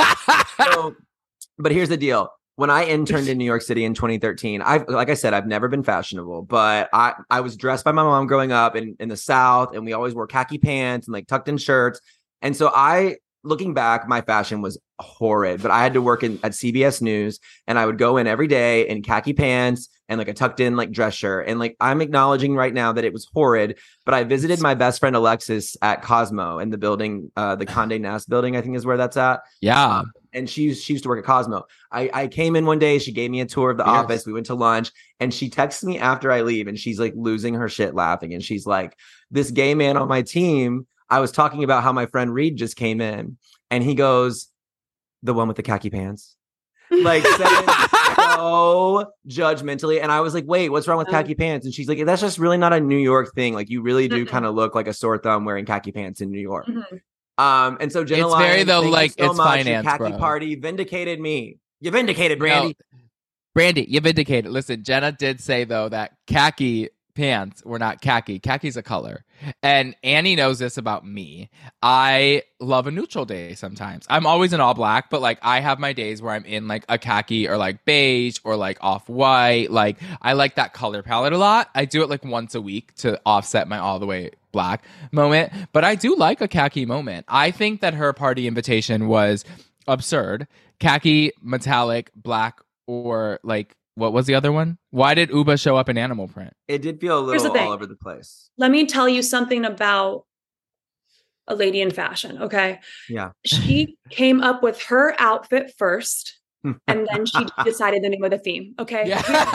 But here's the deal. When I interned in New York City in 2013, like I said, I've never been fashionable, but I was dressed by my mom growing up in the South, and we always wore khaki pants and like tucked in shirts. And so looking back, my fashion was horrid, but I had to work at CBS News, and I would go in every day in khaki pants and like a tucked in like dress shirt. And like, I'm acknowledging right now that it was horrid, but I visited my best friend Alexis at Cosmo in the building, the Condé Nast building, I think is where that's at. Yeah. And she used to work at Cosmo. I came in one day, she gave me a tour of the office. We went to lunch, and she texts me after I leave, and she's like losing her shit laughing. And she's like, "This gay man on my team, I was talking about how my friend Reed just came in, and he goes, 'The one with the khaki pants.'" Like so judgmentally. And I was like, "Wait, what's wrong with khaki pants?" And she's like, "That's just really not a New York thing. Like you really do kind of look like a sore thumb wearing khaki pants in New York." Mm-hmm. And so Jenna it's Lyons, very though like so it's much. finance, Khaki bro. party vindicated me. You vindicated, Brandy. No, Brandy, you vindicated. Listen, Jenna did say though that khaki pants were not khaki. Khaki's a color. And Annie knows this about me. I love a neutral day sometimes. I'm always in all black, but like I have my days where I'm in like a khaki or like beige or like off-white. Like I like that color palette a lot. I do it like once a week to offset my all the way black moment, but I do like a khaki moment. I think that her party invitation was absurd. Khaki, metallic, black, or like what was the other one? Why did Uba show up in animal print? It did feel a little all over the place. Let me tell you something about a lady in fashion, okay? Yeah. She came up with her outfit first, and then she decided the name of the theme, okay?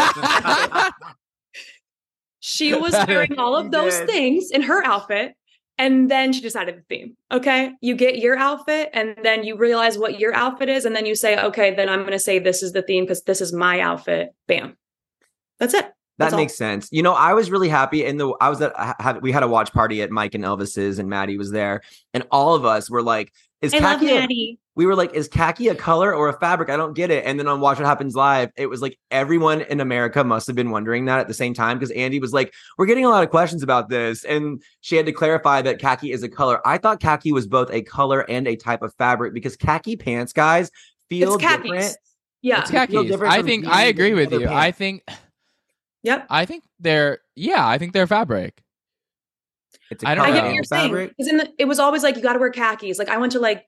Yeah. She was wearing all of those things in her outfit, And then she decided the theme. Okay. You get your outfit and then you realize what your outfit is. And then you say, okay, then I'm going to say this is the theme because this is my outfit. Bam. That's it. That makes sense. You know, I was really happy. We had a watch party at Mike and Elvis's, and Maddie was there. And all of us were like, is khaki a color or a fabric? I don't get it. And then on Watch What Happens Live, it was like everyone in America must have been wondering that at the same time, because Andy was like, we're getting a lot of questions about this. And she had to clarify that khaki is a color. I thought khaki was both a color and a type of fabric, because khaki pants, guys, feel different. Yeah. It's khakis. I agree with you. Pants. Yep. I think they're fabric. It's I get what you're saying. Because it was always like, you got to wear khakis. Like I went to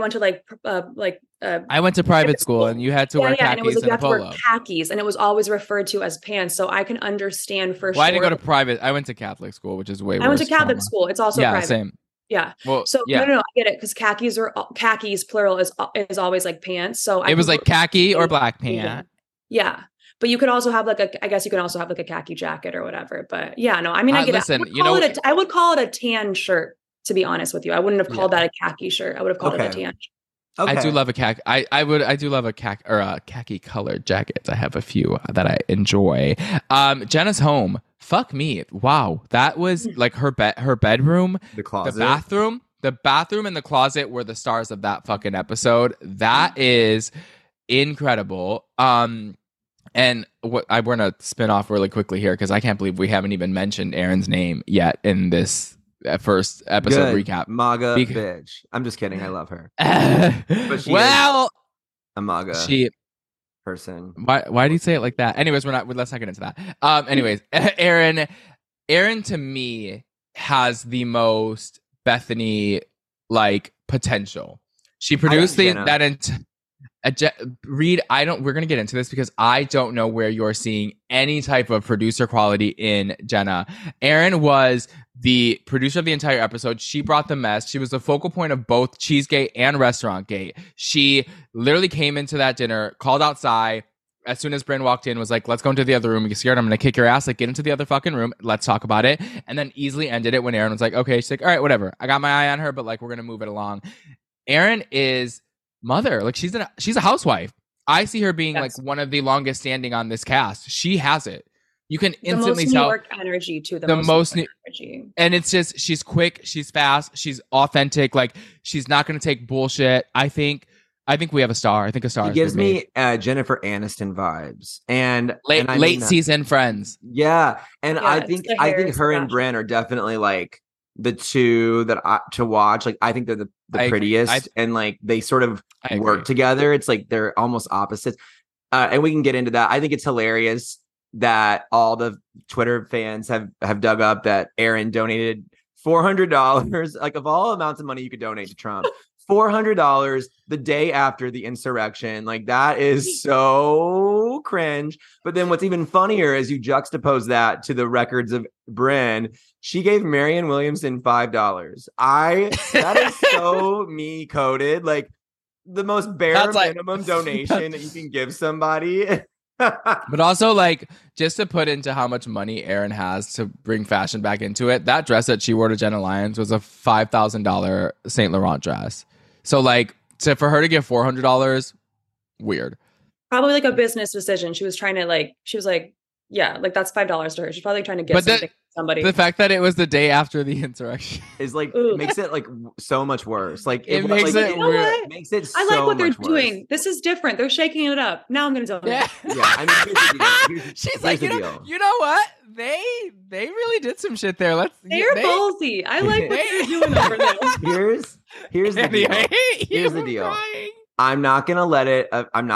I went to private school and you had to wear khakis and it was like, you have to polo. wear khakis, and it was always referred to as pants. So I can understand for sure. I didn't go to private. I went to Catholic school, which is way worse. I went to Catholic school. It's also private. Same. Yeah. Well, so no, I get it, because khakis plural is always like pants. So it was like khaki or black pant. Yeah. But you could also have like I guess you can also have like a khaki jacket or whatever. But yeah, no, I mean, I get it. I would call it a tan shirt, to be honest with you. I wouldn't have called that a khaki shirt. I would have called it a tan shirt. Okay. I do love a khaki. I do love a khaki colored jackets. I have a few that I enjoy. Jenna's home. Fuck me. Wow. That was like her bedroom, the closet, the bathroom and the closet were the stars of that fucking episode. That is incredible. And what I want to spin off really quickly here, because I can't believe we haven't even mentioned Erin's name yet in this first episode recap. MAGA bitch. I'm just kidding. I love her. But she is a MAGA person. Why do you say it like that? Anyways, let's not get into that. Anyways, Erin to me has the most Bethany like potential. She produced Reed, we're going to get into this because I don't know where you're seeing any type of producer quality in Jenna. Erin was the producer of the entire episode. She brought the mess. She was the focal point of both Cheesegate and Restaurant Gate. She literally came into that dinner, called outside. As soon as Brynn walked in, was like, let's go into the other room. You're scared? I'm going to kick your ass. Like, get into the other fucking room. Let's talk about it. And then easily ended it when Erin was like, okay. She's like, all right, whatever. I got my eye on her, but like, we're going to move it along. Erin is mother. Like, she's a housewife. I see her being like one of the longest standing on this cast. She has it. You can instantly tell. New York energy to the most energy. And it's just, she's quick, she's fast, she's authentic. Like, she's not going to take bullshit. I think we have a star. I think a star. She gives me Jennifer Aniston vibes, and late season Friends. Yeah, and I think her and Brynn are definitely like the two that to watch. Like, I think they're the prettiest, and like they sort of work together. It's like they're almost opposites, and we can get into that. I think it's hilarious that all the Twitter fans have dug up that Erin donated $400, like of all amounts of money you could donate to Trump. $400 the day after the insurrection. Like, that is so cringe. But then what's even funnier is you juxtapose that to the records of Brynn. She gave Marianne Williamson $5. That is so me coded. Like, the most bare minimum donation that you can give somebody. But also, like, just to put into how much money Erin has to bring fashion back into it, that dress that she wore to Jenna Lyons was a $5,000 Saint Laurent dress. So, like, for her to give $400, weird. Probably like a business decision. She was trying to yeah, like that's $5 to her. She's probably trying to get something to somebody. The fact that it was the day after the insurrection is like, it makes it like so much worse. Like, it makes it weird. It makes it so I like what they're doing. Worse. This is different. They're shaking it up. Now I'm going to donate. Yeah. I mean, she's like, you know what? They really did some shit there. They're ballsy. I like what they're doing over there. Here's the deal. Here's the deal. Crying. I'm not gonna let it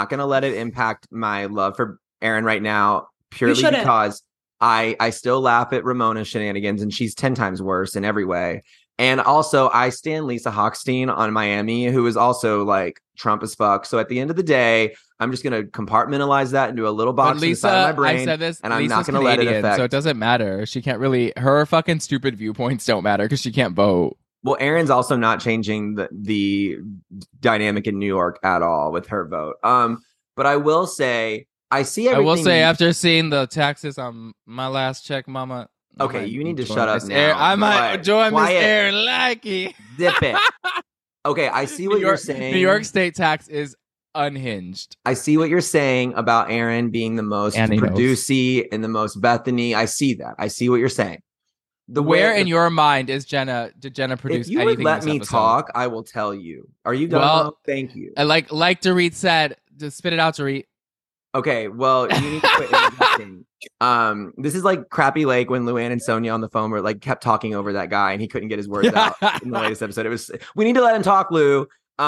impact my love for Erin right now, purely because I still laugh at Ramona's shenanigans, and she's 10 times worse in every way. And also, I stand Lisa Hochstein on Miami, who is also like Trump as fuck. So at the end of the day, I'm just gonna compartmentalize that into a little box inside my brain. I said this, and I'm not gonna let it affect. So it doesn't matter. She can't really. Her fucking stupid viewpoints don't matter because she can't vote. Well, Erin's also not changing the dynamic in New York at all with her vote. But I will say, I see everything. I will say, after seeing the taxes on my last check, Mama, Okay, you need to shut up now. I might join Miss Quiet. Aaron Lackey. Zip it. Okay, I see what you're saying. New York State tax is unhinged. I see what you're saying about Aaron being the most producey and the most Bethany. I see that. I see what you're saying. Where in your mind is Jenna? Did Jenna produce anything? If you would let me episode? talk, I will tell you. Are you done? Well, thank you. Like Dorit said, just spit it out, Dorit. Okay, well, you need to quit interrupting. This is like Crappy Lake when Luann and Sonia on the phone were like kept talking over that guy and he couldn't get his words out in the latest episode. We need to let him talk, Lou.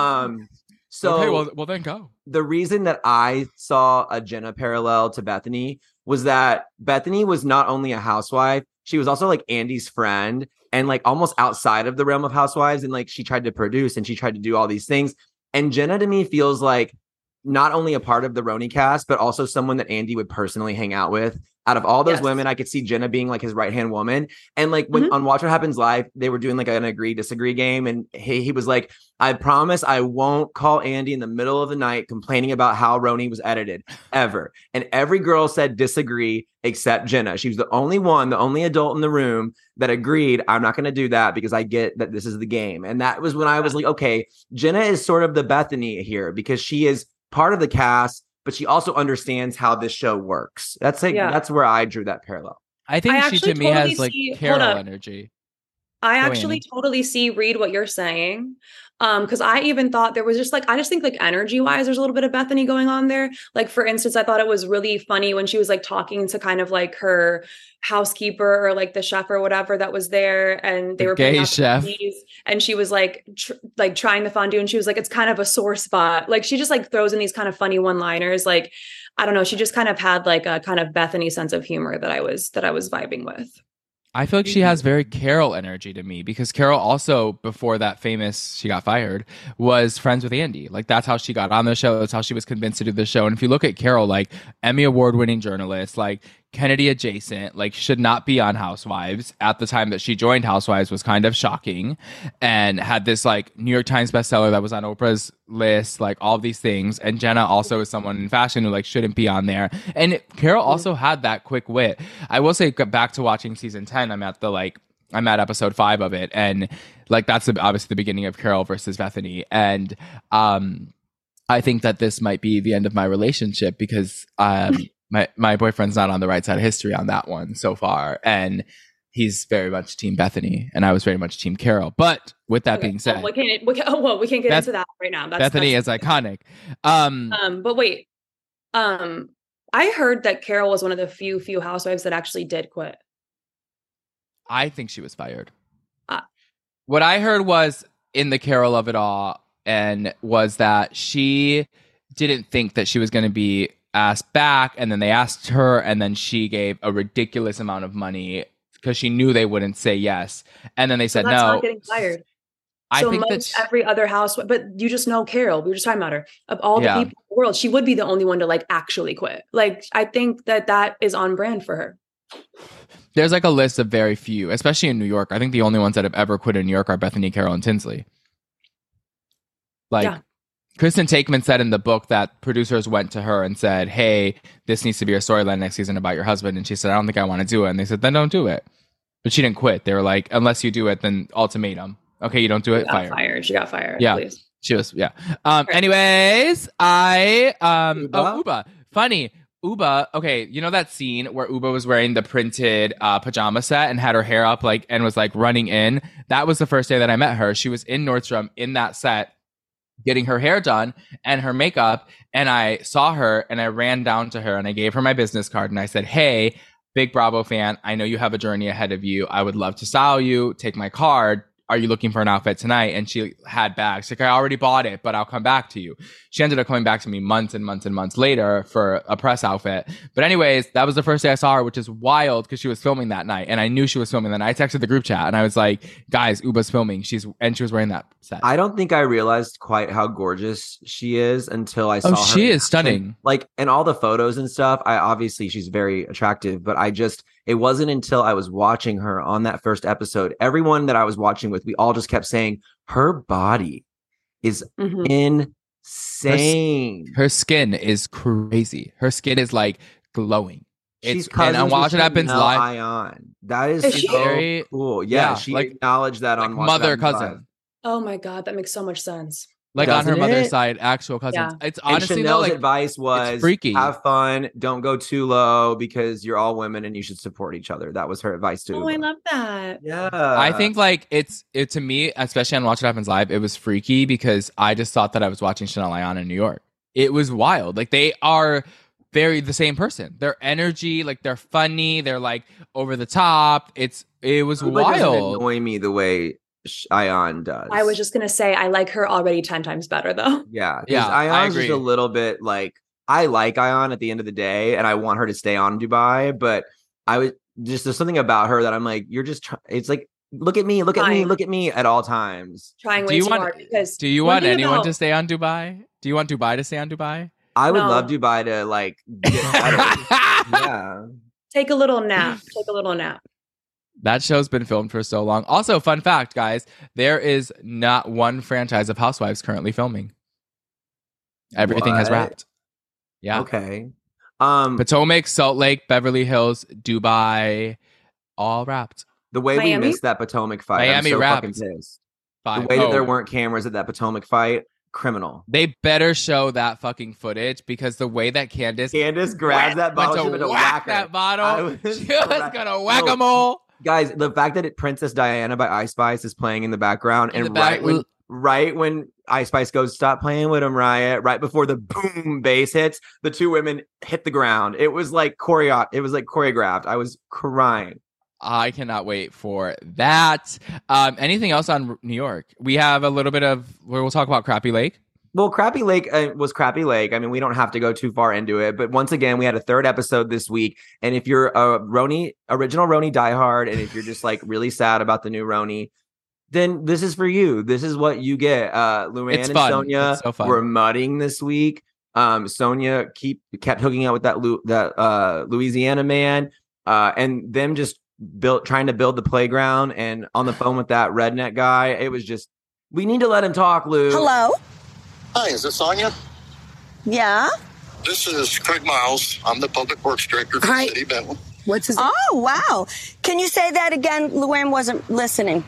So okay, well then go. The reason that I saw a Jenna parallel to Bethany was that Bethany was not only a housewife, she was also like Andy's friend and like almost outside of the realm of housewives. And like she tried to produce and she tried to do all these things. And Jenna to me feels like not only a part of the Roni cast, but also someone that Andy would personally hang out with. Out of all those women, I could see Jenna being like his right-hand woman. And like when on Watch What Happens Live, they were doing like an agree-disagree game. And he was like, I promise I won't call Andy in the middle of the night complaining about how Roni was edited ever. And every girl said disagree except Jenna. She was the only one, the only adult in the room that agreed, I'm not going to do that because I get that this is the game. And that was when I was like, okay, Jenna is sort of the Bethany here because she is part of the cast, but she also understands how this show works. That's like that's where I drew that parallel. I think she to me has like Carol energy. I actually totally read what you're saying. Because I even thought there was just like, I just think like energy wise, there's a little bit of Bethany going on there. Like, for instance, I thought it was really funny when she was like talking to kind of like her housekeeper or like the chef or whatever that was there. And they were gay chef. And she was like, trying the fondue. And she was like, it's kind of a sore spot. Like she just like throws in these kind of funny one-liners. Like, I don't know. She just kind of had like a kind of Bethany sense of humor that I was vibing with. I feel like she has very Carol energy to me because Carol also, before that famous, she got fired, was friends with Andy. Like that's how she got on the show. That's how she was convinced to do the show. And if you look at Carol, like Emmy award-winning journalist, like Kennedy adjacent, like should not be on Housewives at the time that she joined Housewives was kind of shocking and had this like New York Times bestseller that was on Oprah's list, like all of these things. And Jenna also is someone in fashion who like shouldn't be on there. And Carol also had that quick wit. I will say back to watching season 10, I'm at episode 5 of it. And like, that's obviously the beginning of Carol versus Bethany. And, I think that this might be the end of my relationship because, my boyfriend's not on the right side of history on that one so far. And he's very much team Bethany and I was very much team Carol. But with that being said, we can't get into that right now. Bethany is iconic. But wait, I heard that Carol was one of the few housewives that actually did quit. I think she was fired. What I heard was in the Carol of it all and was that she didn't think that she was going to be asked back, and then they asked her, and then she gave a ridiculous amount of money because she knew they wouldn't say yes, and then they said that's no. Not getting fired. I think most every other housewife, but you just know Carol. We were just talking about her. Of all the people in the world, she would be the only one to like actually quit. Like I think that is on brand for her. There's like a list of very few, especially in New York. I think the only ones that have ever quit in New York are Bethany, Carol, and Tinsley. Like. Kristen Takeman said in the book that producers went to her and said, hey, this needs to be your storyline next season about your husband. And she said, I don't think I want to do it. And they said, then don't do it. But she didn't quit. They were like, unless you do it, then ultimatum. Okay, you don't do it, fired. She got fired. Yeah. Please. She was, yeah. Anyways, Uba. Funny. Uba, okay, you know that scene where Uba was wearing the printed pajama set and had her hair up like and was like running in? That was the first day that I met her. She was in Nordstrom in that set, getting her hair done and her makeup. And I saw her and I ran down to her and I gave her my business card and I said, hey, big Bravo fan, I know you have a journey ahead of you. I would love to style you. Take my card. Are you looking for an outfit tonight? And she had bags. She's like, I already bought it, but I'll come back to you. She ended up coming back to me months and months and months later for a press outfit. But anyways, that was the first day I saw her, which is wild because she was filming that night. And I knew she was filming that night. I texted the group chat and I was like, guys, Uba's filming. She was wearing that set. I don't think I realized quite how gorgeous she is until I saw her. Oh, she is stunning. Like, in all the photos and stuff, obviously she's very attractive, but it wasn't until I was watching her on that first episode, everyone that I was watching with, we all just kept saying her body is insane. Her skin is crazy. Her skin is like glowing. She's and cousins with Watch What Happens Chanel Live. Ayan. That is Is she? so Very cool. Yeah, yeah, she like- acknowledged that on like Watch What mother Happens Live. cousin. Oh my God, that makes so much sense. Like on her Doesn't mother's it? side, actual cousins. Yeah. It's And honestly though, Chanel's like advice was freaky. have fun, don't go too low because you're all women and you should support each other. That was her advice to Oh, I Ugo. love that. Yeah. I think like it to me, especially on Watch What Happens Live, it was freaky because I just thought that I was watching Chanel Ayan in New York. It was wild. Like they are very the same person. Their energy, like they're funny, they're like over the top. It was Ugo doesn't wild. annoy me the way Ayan does. I was just gonna say I like her already 10 times better though. Yeah, Yeah, I Ayan's just agree. a little bit like I like Ayan at the end of the day, and I want her to stay on Dubai. But I was just there's something about her that I'm like, you're just. It's like look at me, look at me, Fine. look at me at all times. Trying Do way you too want- hard because Do you one want thing anyone about- to stay on Dubai? Do you want Dubai to stay on Dubai? I would No. love Dubai to like get better. Yeah. take a little nap? Take a little nap. That show's been filmed for so long. Also, fun fact, guys, there is not one franchise of Housewives currently filming. Everything has What? wrapped. Yeah. Okay. Potomac, Salt Lake, Beverly Hills, Dubai, all wrapped. The way Miami? we missed that Potomac fight, Miami I'm so wrapped. fucking pissed. Five. The way that there Oh, weren't cameras at that Potomac fight, criminal. they better show that fucking footage because the way that Candace Candace grabs that bottle, she went went to to whack whack her. that I bottle. was She was correct. gonna whack No. them all. Guys, the fact that Princess Diana by Ice Spice is playing in the background, In and the back- right when Ice Spice goes, "Stop playing with him, Riot!" Right before the boom bass hits, the two women hit the ground. It was like choreographed. I was crying. I cannot wait for that. Anything else on New York? We have a little bit of where we'll talk about Crappy Lake. Well, Crappy Lake was Crappy Lake. I mean, we don't have to go too far into it, but once again, we had a third episode this week. And if you're a original Roni diehard, and if you're just like really sad about the new Roni, then this is for you. This is what you get. Luann It's and fun. Sonia It's so fun. were mudding this week. Sonia kept hooking up with that Louisiana man, and them just trying to build the playground and on the phone with that redneck guy. It was just, we need to let him talk, Lou. Hello? Hi, is this Sonia? Yeah? This is Craig Miles. I'm the public works director for Hi. the city of Benton. What's his Oh, wow. Can you say that again? Luann wasn't listening.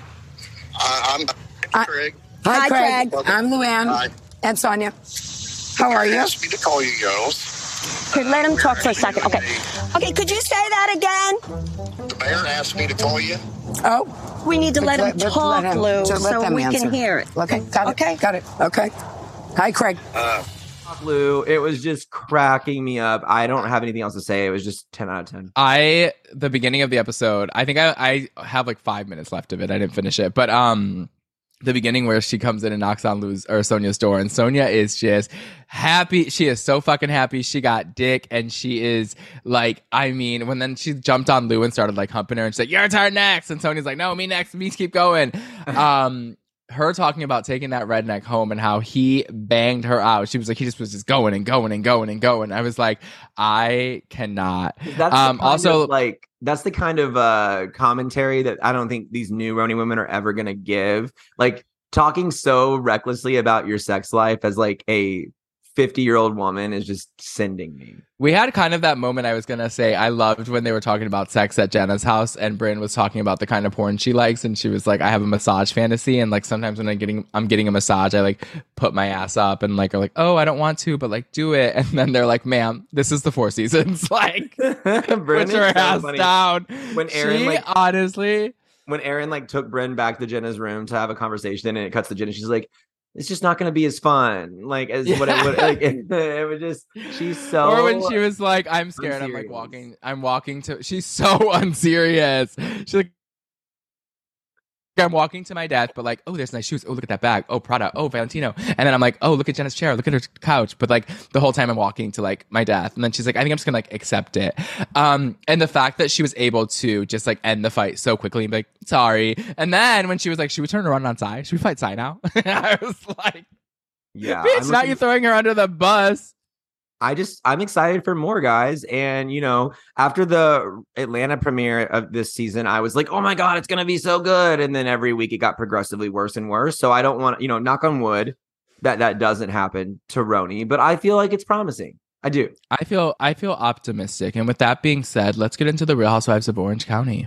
I'm Craig. Hi, Craig. I'm Luann. Hi. And Sonia. How are you? Asked me to call you girls. Okay, let him talk for a second. Okay. Okay, could you say that again? The mayor asked me to call you. Oh. We need to let him talk, Lou, so we can hear it. Okay, got it. Okay. Got it. Okay. Hi, Craig. Lou, it was just cracking me up. I don't have anything else to say. It was just 10 out of 10. The beginning of the episode, I think I have like 5 minutes left of it. I didn't finish it, but the beginning where she comes in and knocks on Sonia's door, and Sonia is just happy. She is so fucking happy. She got dick, and she is like, I mean, when then she jumped on Lou and started like humping her, and she's like, "Your turn next," and Sonia's like, "No, me next. Me keep going." Her talking about taking that redneck home and how he banged her out. She was like, he just was just going and going and going and going. I was like, I cannot. That's also like that's the kind of commentary that I don't think these new Roni women are ever gonna give. Like talking so recklessly about your sex life as like a 50-year-old woman is just sending me. We had kind of that moment. I was gonna say I loved when they were talking about sex at Jenna's house, and Brynn was talking about the kind of porn she likes, and she was like, "I have a massage fantasy, and like sometimes when I'm getting a massage, I like put my ass up and like are like, oh, I don't want to, but like do it." And then they're like, "Ma'am, this is the Four Seasons." Like, put your ass down. When Aaron she, honestly, when Aaron like took Brynn back to Jenna's room to have a conversation, and it cuts to Jenna, she's like, it's just not going to be as fun, like as what it would. Like it would just. She's so. Or when she was like, "I'm scared." unserious. I'm walking to. She's so unserious. She's like, I'm walking to my desk, but like, oh, there's nice shoes. Oh, look at that bag. Oh, Prada. Oh, Valentino. And then I'm like, oh, look at Jenna's chair. Look at her couch. But like the whole time I'm walking to like my desk, and then she's like, I think I'm just gonna like accept it. And the fact that she was able to just like end the fight so quickly and be like, sorry. And then when she was like, should we turn around on Sai? Should we fight Sai now? I was like, Yeah, bitch, now you're throwing her under the bus. I'm excited for more, guys. And, you know, after the Atlanta premiere of this season, I was like, oh my God, it's going to be so good. And then every week it got progressively worse and worse. So I don't want, knock on wood that doesn't happen to Roni, but I feel like it's promising. I do. I feel optimistic. And with that being said, let's get into the Real Housewives of Orange County.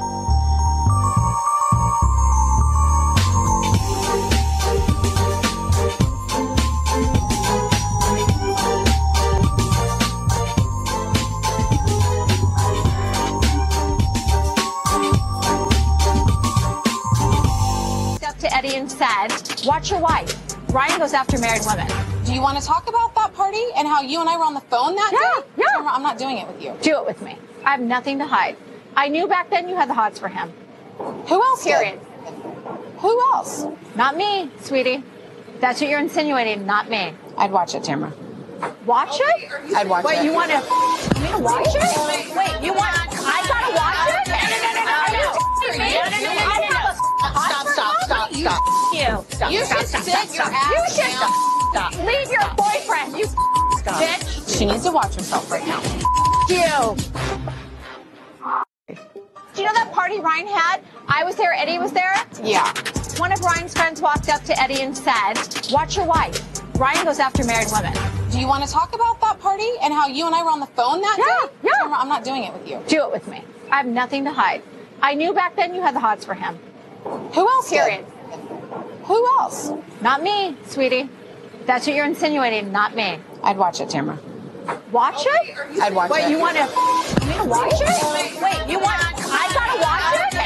Up to Eddie and said, watch your wife. Ryan goes after married women. Do you want to talk about that party and how you and I were on the phone that day? Yeah. Tamara, I'm not doing it with you. Do it with me. I have nothing to hide. I knew back then you had the hots for him. Who else Period. did? Who else? Not me, sweetie. That's what you're insinuating, not me. I'd watch it, Tamara. Watch it? I'd watch it. Wait, you want to me to watch it? Wait, you want I gotta watch it? Stop. You. You should sit your ass down. Stop. Leave your boyfriend, you bitch. She needs to watch herself right now. You. Do you know that party Ryan had? I was there, Eddie was there? Yeah. One of Ryan's friends walked up to Eddie and said, watch your wife. Ryan goes after married women. Do you want to talk about that party and how you and I were on the phone that day? Yeah. Tamara, I'm not doing it with you. Do it with me. I have nothing to hide. I knew back then you had the hots for him. Who else Period. did? Who else? Not me, sweetie. That's what you're insinuating, not me. I'd watch it, Tamara. Watch it? I'd watch it. Wait, you want to me to watch it? Wait, you want I gotta watch it?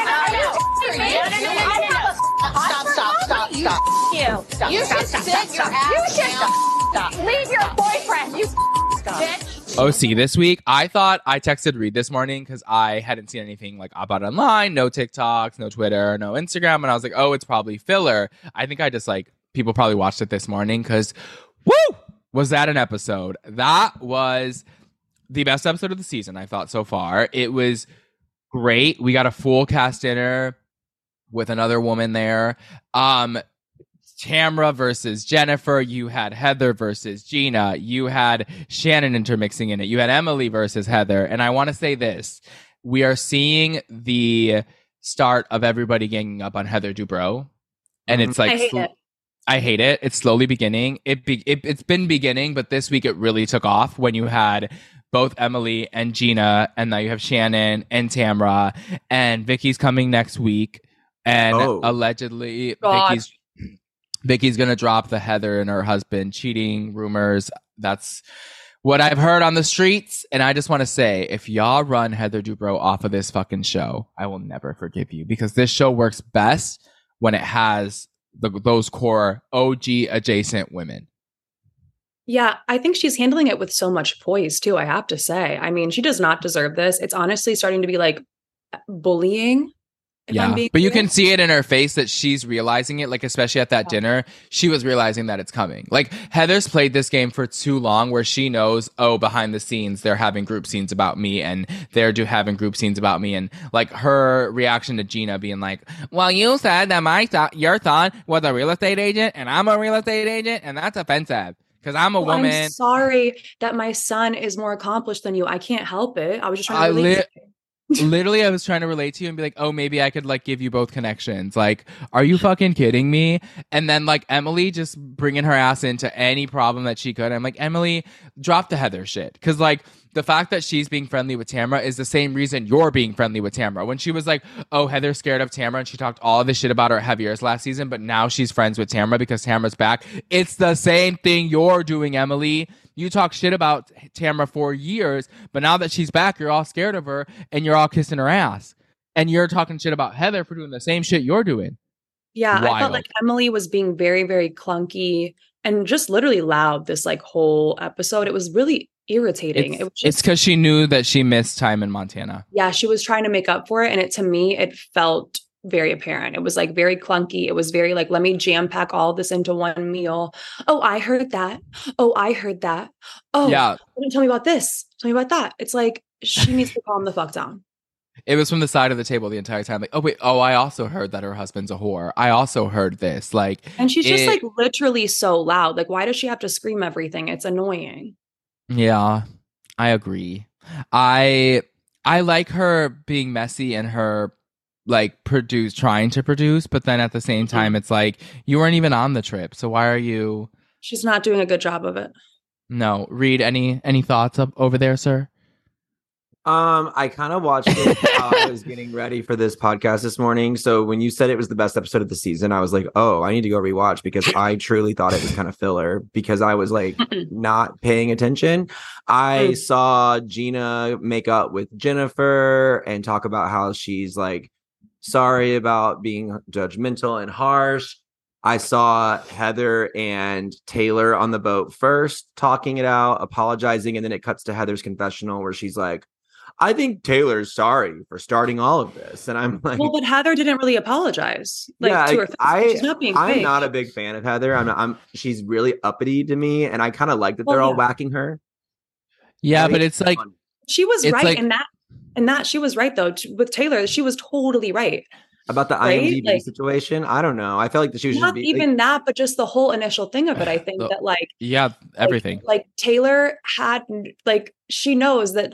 Stop. You. You should sit your ass down. Stop. Leave your boyfriend, you bitch. OC this week, I thought I texted Reed this morning because I hadn't seen anything like about it online, no TikToks, no Twitter, no Instagram. And I was like, oh, it's probably filler. I think I just like, people probably watched it this morning because, woo, was that an episode? That was the best episode of the season, I thought, so far. It was great. We got a full cast dinner with another woman there. Tamra versus Jennifer. You had Heather versus Gina. You had Shannon intermixing in it. You had Emily versus Heather. And I want to say this. We are seeing the start of everybody ganging up on Heather Dubrow. And it's like... I hate it. It's slowly beginning. It's been beginning, but this week it really took off when you had both Emily and Gina, and now you have Shannon and Tamra, and Vicky's coming next week. And allegedly Vicky's going to drop the Heather and her husband cheating rumors. That's what I've heard on the streets. And I just want to say, if y'all run Heather Dubrow off of this fucking show, I will never forgive you, because this show works best when it has those core OG adjacent women. Yeah, I think she's handling it with so much poise too, I have to say. I mean, she does not deserve this. It's honestly starting to be like bullying. Yeah, but you can see it in her face that she's realizing it, like especially at that dinner, she was realizing that it's coming. Like Heather's played this game for too long where she knows, oh, behind the scenes, they're having group scenes about me and they're having group scenes about me. And like her reaction to Gina being like, well, you said that your son was a real estate agent and I'm a real estate agent and that's offensive because I'm a woman. I'm sorry that my son is more accomplished than you. I can't help it. I was just trying to relate. Literally, I was trying to relate to you and be like, oh, maybe I could like give you both connections. Like, are you fucking kidding me? And then like Emily just bringing her ass into any problem that she could. I'm like, Emily, drop the Heather shit. Because like the fact that she's being friendly with Tamra is the same reason you're being friendly with Tamra. When she was like, oh, Heather's scared of Tamra and she talked all this shit about her heaviers last season, but now she's friends with Tamra because Tamra's back. It's the same thing you're doing, Emily. You talk shit about Tamra for years, but now that she's back, you're all scared of her and you're all kissing her ass. And you're talking shit about Heather for doing the same shit you're doing. Yeah, Wild. I felt like Emily was being very, very clunky and just literally loud this like whole episode. It was really irritating. It's because she knew that she missed time in Montana. Yeah, she was trying to make up for it. And to me, it felt very apparent. It was like very clunky. It was very like, let me jam pack all this into one meal. Oh, I heard that. Oh, I heard that. Oh, yeah. Tell me about this. Tell me about that. It's like, she needs to calm the fuck down. It was from the side of the table the entire time. Like, oh, wait. Oh, I also heard that her husband's a whore. I also heard this. Like, and she's just like literally so loud. Like, why does she have to scream everything? It's annoying. Yeah, I agree. I like her being messy and her like trying to produce, but then at the same time, it's like you weren't even on the trip. So why are you? She's not doing a good job of it. No. Reed, any thoughts over there, sir? I kind of watched it while I was getting ready for this podcast this morning. So when you said it was the best episode of the season, I was like, oh, I need to go rewatch because I truly thought it was kind of filler because I was like not paying attention. I saw Gina make up with Jennifer and talk about how she's like sorry about being judgmental and harsh. I saw Heather and Taylor on the boat first talking it out, apologizing, and then it cuts to Heather's confessional where she's like, I think Taylor's sorry for starting all of this. And I'm like, well, but Heather didn't really apologize. Like, to her face. She's not being I'm fake. not a big fan of Heather. She's really uppity to me. And I kind of like that they're all whacking her. Yeah, but it's like, she was right in that she was right though. With Taylor, she was totally right. About the IMDb situation? I don't know. I felt like she was not just even that, but just the whole initial thing of it. I think that everything. Like Taylor had she knows that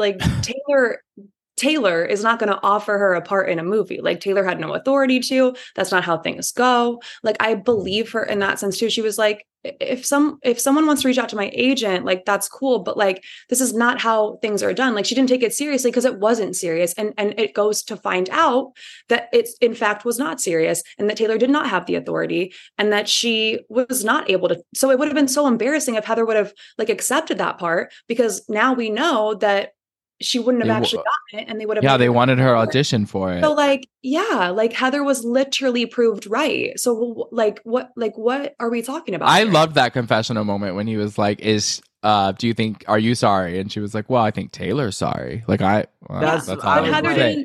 Taylor is not going to offer her a part in a movie. Like Taylor had no authority to. That's not how things go. Like I believe her in that sense too. She was like, if someone wants to reach out to my agent, like that's cool, but like this is not how things are done. Like she didn't take it seriously because it wasn't serious, and it goes to find out that it in fact was not serious, and that Taylor did not have the authority, and that she was not able to. So it would have been so embarrassing if Heather would have like accepted that part, because now we know that she wouldn't have actually gotten it, and they would have. Yeah, they wanted her audition for it. So like Heather was literally proved right. So what are we talking about? I loved that confessional moment when he was like, do you think, are you sorry? And she was like, well, I think Taylor's sorry. Like that's all I was saying.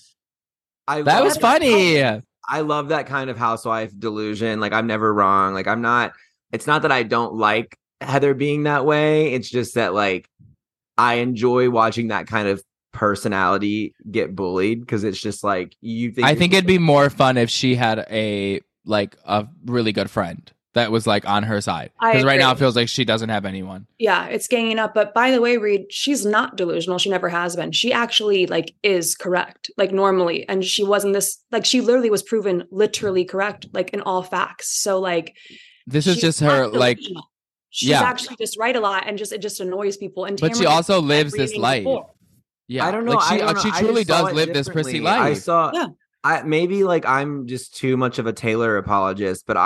That was funny. I love that kind of housewife delusion. Like I'm never wrong. Like it's not that I don't like Heather being that way. It's just that like, I enjoy watching that kind of personality get bullied because it's just like I think it'd be more fun if she had a really good friend that was like on her side, because right now it feels like she doesn't have anyone. Yeah, it's ganging up. But by the way, Reed, she's not delusional. She never has been. She actually is correct, like normally, and she wasn't this. Like she literally was proven literally correct, like in all facts. So like this is just her like. She's actually just right a lot, and it just annoys people. And but she also lives this life. Yeah, I don't know. She truly does live this prissy life. I saw. Yeah. Maybe I'm just too much of a Taylor apologist, but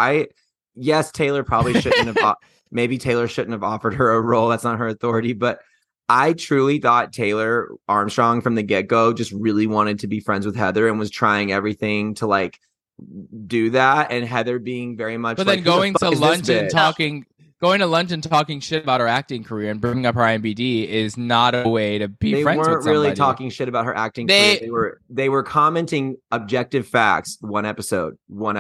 Taylor probably shouldn't have. Maybe Taylor shouldn't have offered her a role. That's not her authority. But I truly thought Taylor Armstrong from the get-go just really wanted to be friends with Heather and was trying everything to do that. And Heather being very much. But then going to lunch and talking. Going to lunch and talking shit about her acting career and bringing up her IMDb is not a way to be friends with somebody. They weren't really talking shit about her acting career. They were commenting objective facts. One episode. And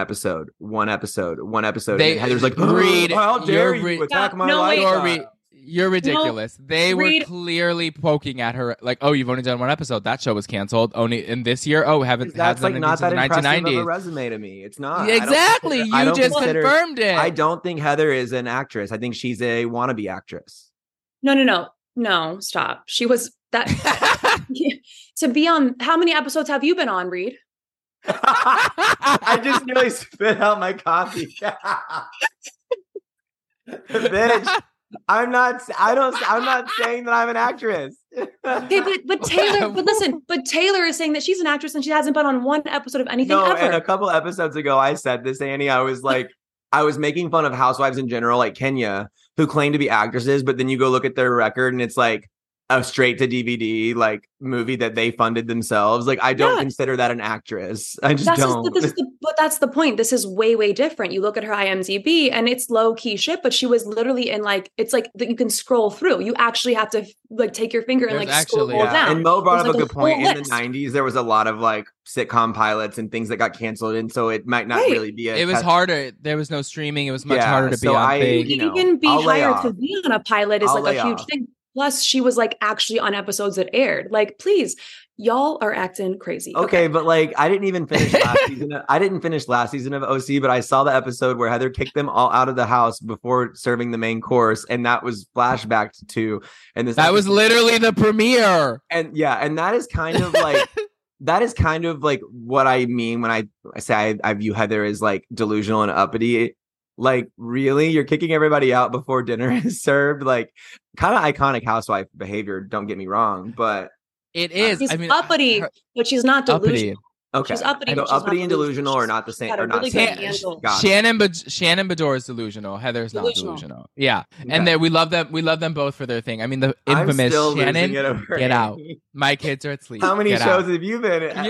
Heather's like, Reed, how dare you attack my life? You're ridiculous. They were clearly poking at her like, oh, you've only done one episode. That show was canceled only in this year. Oh, hasn't not that impressive 1990s. of a resume to me. It's not. Exactly. You just confirmed it. I don't think Heather is an actress. I think she's a wannabe actress. No, stop. She was that to be on. How many episodes have you been on, Reed? I just nearly spit out my coffee. Bitch. I'm not saying that I'm an actress. Okay, but Taylor is saying that she's an actress and she hasn't been on one episode of anything ever. And a couple episodes ago I said this, Annie. I was like, I was making fun of housewives in general, like Kenya, who claim to be actresses, but then you go look at their record and it's like a straight to DVD movie that they funded themselves. Like I don't consider that an actress. I just don't. But that's the point. This is way, way different. You look at her IMDb and it's low key shit, but she was literally in it's like that you can scroll through. You actually have to take your finger and scroll down. And Mo brought up a good point. In the 90s, there was a lot of sitcom pilots and things that got canceled, and so it might not really be. It was harder. There was no streaming. It was much harder to be on things. Even be hired to be on a pilot is a huge thing. Plus, she was actually on episodes that aired. Please, y'all are acting crazy. Okay, but I didn't even finish last season. I didn't finish last season of OC, but I saw the episode where Heather kicked them all out of the house before serving the main course, and that was flashbacked to. And that was literally the premiere. And and that is kind of what I mean when I say I view Heather as delusional and uppity. Like, really? You're kicking everybody out before dinner is served? Like, kind of iconic housewife behavior, don't get me wrong, but it is. She's uppity, but she's not delusional. Okay. She's uppity, So but she's uppity not and delusional are not the same. Or not really same. Shannon Bedore is delusional. Heather's not delusional. Yeah, and then we love them. We love them both for their thing. I mean, the infamous Shannon. Get out. My kids are asleep. How many Get shows out. have you been in?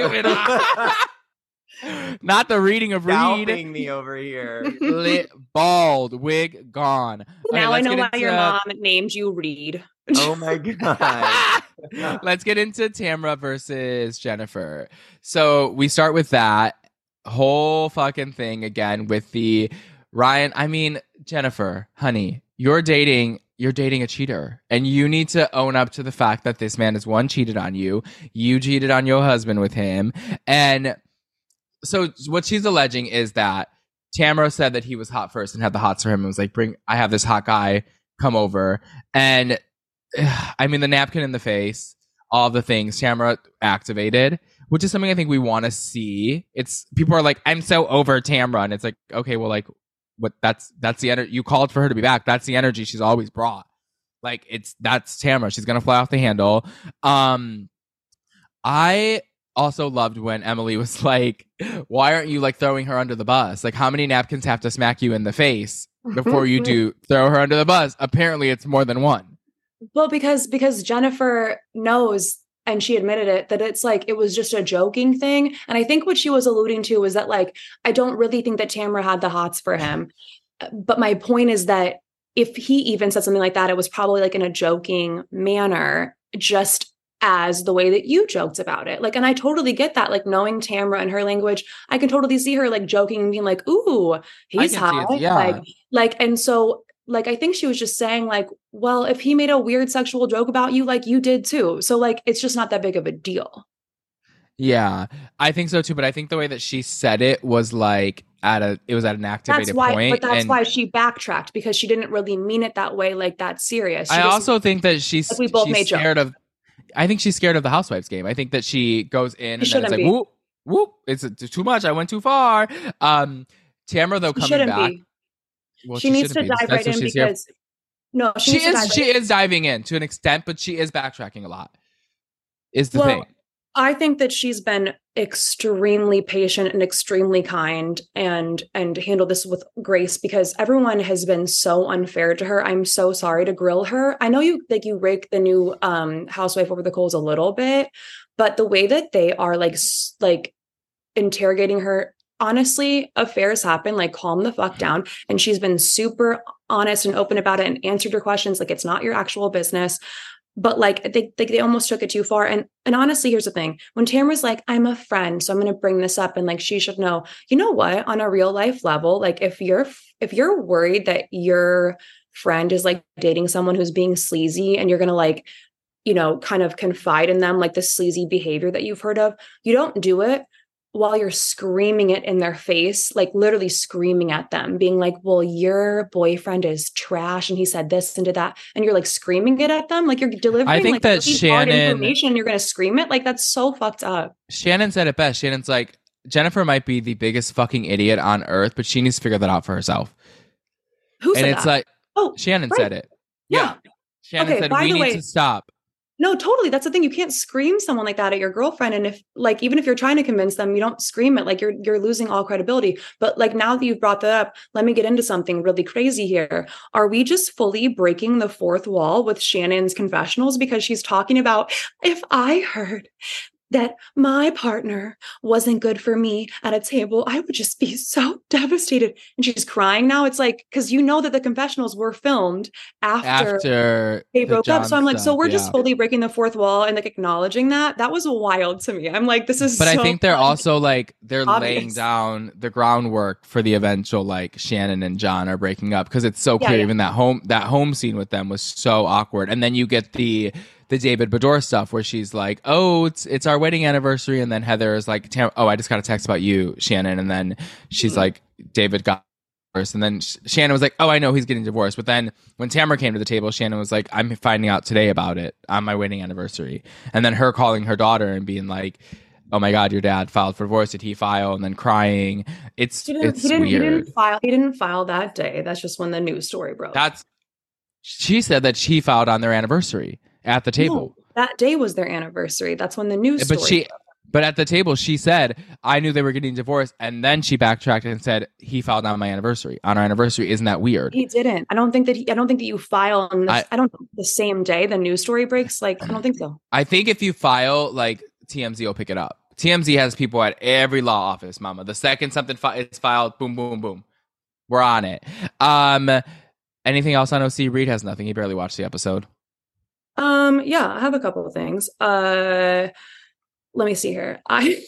Not the reading of Reed. Scalping me over here. Bald, wig gone. Now I know why your mom named you Reed. Oh my God. Let's get into Tamra versus Jennifer. So we start with that whole fucking thing again with the Ryan. I mean, Jennifer, honey, you're dating a cheater, and you need to own up to the fact that this man has cheated on you. You cheated on your husband with him. And so what she's alleging is that Tamra said that he was hot first and had the hots for him and was like, I have this hot guy, come over. And I mean, the napkin in the face, all the things Tamra activated, which is something I think we want to see. It's people are like, I'm so over Tamra. And it's like, okay, well, like, what that's the energy you called for her to be back. That's the energy she's always brought. Like, that's Tamra. She's going to fly off the handle. I also loved when Emily was like, why aren't you like throwing her under the bus? Like, how many napkins have to smack you in the face before you do throw her under the bus? Apparently it's more than one. Well, because Jennifer knows, and she admitted it, that it's like, it was just a joking thing. And I think what she was alluding to was that, like, I don't really think that Tamra had the hots for him. But my point is that if he even said something like that, it was probably like in a joking manner, just as the way that you joked about it. Like, and I totally get that, like, knowing Tamra and her language, I can totally see her like joking and being like, ooh, he's hot. Yeah. Like, and so, like, I think she was just saying, like, well, if he made a weird sexual joke about you, like, you did too. So, like, it's just not that big of a deal. Yeah, I think so too. But I think the way that she said it was like it was at an activated point. But that's why she backtracked, because she didn't really mean it that way, like that serious. I also think that she's we both made scared jokes. of. I think she's scared of the Housewives game. I think that she goes in and then it's like, be. whoop, whoop, it's too much. I went too far. Tamra, though, coming back. Well, she needs to dive right in because she is diving in to an extent, but she is backtracking a lot. Is the thing. I think that she's been extremely patient and extremely kind and handled this with grace, because everyone has been so unfair to her. I'm so sorry to grill her. I know you rake the new housewife over the coals a little bit, but the way that they are like interrogating her, honestly, affairs happen, like, calm the fuck down. And she's been super honest and open about it and answered your questions. Like, it's not your actual business. But like they almost took it too far. And honestly, here's the thing. When Tamra's like, I'm a friend, so I'm going to bring this up, and like, she should know, you know what, on a real life level, like, if you're worried that your friend is like dating someone who's being sleazy, and you're going to like, you know, kind of confide in them, like the sleazy behavior that you've heard of, you don't do it while you're screaming it in their face, like literally screaming at them, being like, well, your boyfriend is trash and he said this and did that. And you're like screaming it at them. Like, you're delivering I think like that hard information and you're going to scream it. Like, that's so fucked up. Shannon said it best. Shannon's like, Jennifer might be the biggest fucking idiot on earth, but she needs to figure that out for herself. Who said that? And it's like, Shannon said it. Yeah. Shannon said, we need to stop. No, totally. That's the thing. You can't scream someone like that at your girlfriend. And if, like, even if you're trying to convince them, you don't scream it. Like, you're losing all credibility. But like, now that you've brought that up, let me get into something really crazy here. Are we just fully breaking the fourth wall with Shannon's confessionals? Because she's talking about, if I heard that my partner wasn't good for me at a table, I would just be so devastated. And she's crying now. It's like, because you know that the confessionals were filmed after they broke up. So I'm like, so we're just fully breaking the fourth wall and like acknowledging that. That was wild to me. I'm like, this is But so I think they're also like, they're obvious. laying down the groundwork for the eventual, like, Shannon and John are breaking up, because it's so clear. Yeah. Even that home scene with them was so awkward. And then you get the David Bedore stuff where she's like, oh, it's our wedding anniversary. And then Heather is like, oh, I just got a text about you, Shannon. And then she's like, David got divorced. And then Shannon was like, oh, I know he's getting divorced. But then when Tamra came to the table, Shannon was like, I'm finding out today about it on my wedding anniversary. And then her calling her daughter and being like, oh my God, your dad filed for divorce. Did he file? And then crying. It's weird. He didn't file that day. That's just when the news story broke. She said that she filed on their anniversary at the table. No, that day was their anniversary. That's when the news story broke. But at the table, she said, I knew they were getting divorced. And then she backtracked and said, he filed on my anniversary. On our anniversary. Isn't that weird? He didn't. I don't think that you file on the same day the news story breaks. Like, I don't think so. I think if you file, like, TMZ will pick it up. TMZ has people at every law office, mama. The second something is filed, boom, boom, boom. We're on it. Anything else on OC? Reed has nothing. He barely watched the episode. Yeah, I have a couple of things. Let me see here. I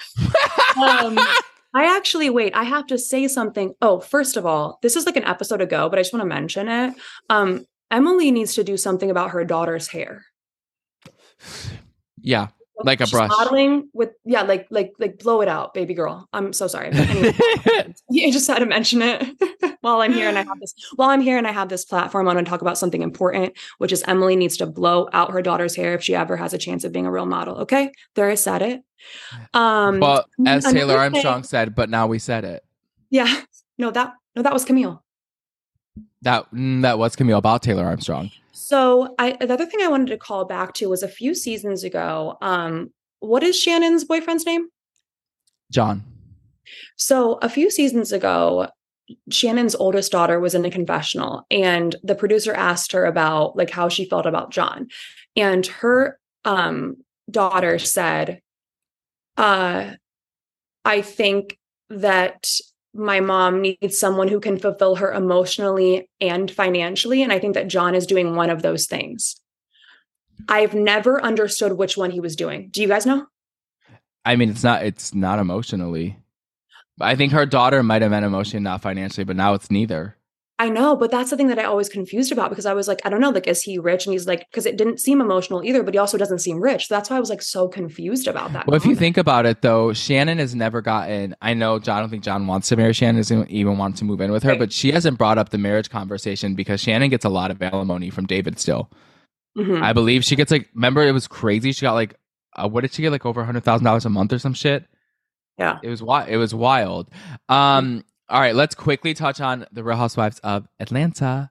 have to say something. Oh, first of all, this is like an episode ago, but I just want to mention it. Emily needs to do something about her daughter's hair. Yeah, like a brush. Modeling with, like blow it out, baby girl. I'm so sorry. Anyway, I just had to mention it while I'm here and I have this platform. I want to talk about something important, which is Emily needs to blow out her daughter's hair if she ever has a chance of being a real model. Okay, there I said it. But as Taylor Armstrong said, but now we said it. Yeah, no, that was Camille. That was Camille about Taylor Armstrong. So the other thing I wanted to call back to was a few seasons ago. What is Shannon's boyfriend's name? John. So a few seasons ago, Shannon's oldest daughter was in a confessional, and the producer asked her about like how she felt about John, and her daughter said, "I think that my mom needs someone who can fulfill her emotionally and financially. And I think that John is doing one of those things." I've never understood which one he was doing. Do you guys know? I mean, it's not emotionally. I think her daughter might have been emotionally, not financially, but now it's neither. I know, but that's the thing that I always confused about, because I was like, I don't know, like, is he rich? And he's like, because it didn't seem emotional either, but he also doesn't seem rich. So that's why I was like so confused about that. Well, if you think about it though, Shannon has never gotten, I don't think John wants to marry Shannon, doesn't even want to move in with her, but she hasn't brought up the marriage conversation because Shannon gets a lot of alimony from David still. Mm-hmm. I believe she gets like, remember it was crazy. She got like, what did she get? Like over $100,000 a month or some shit. Yeah. It was wild. All right, let's quickly touch on the Real Housewives of Atlanta.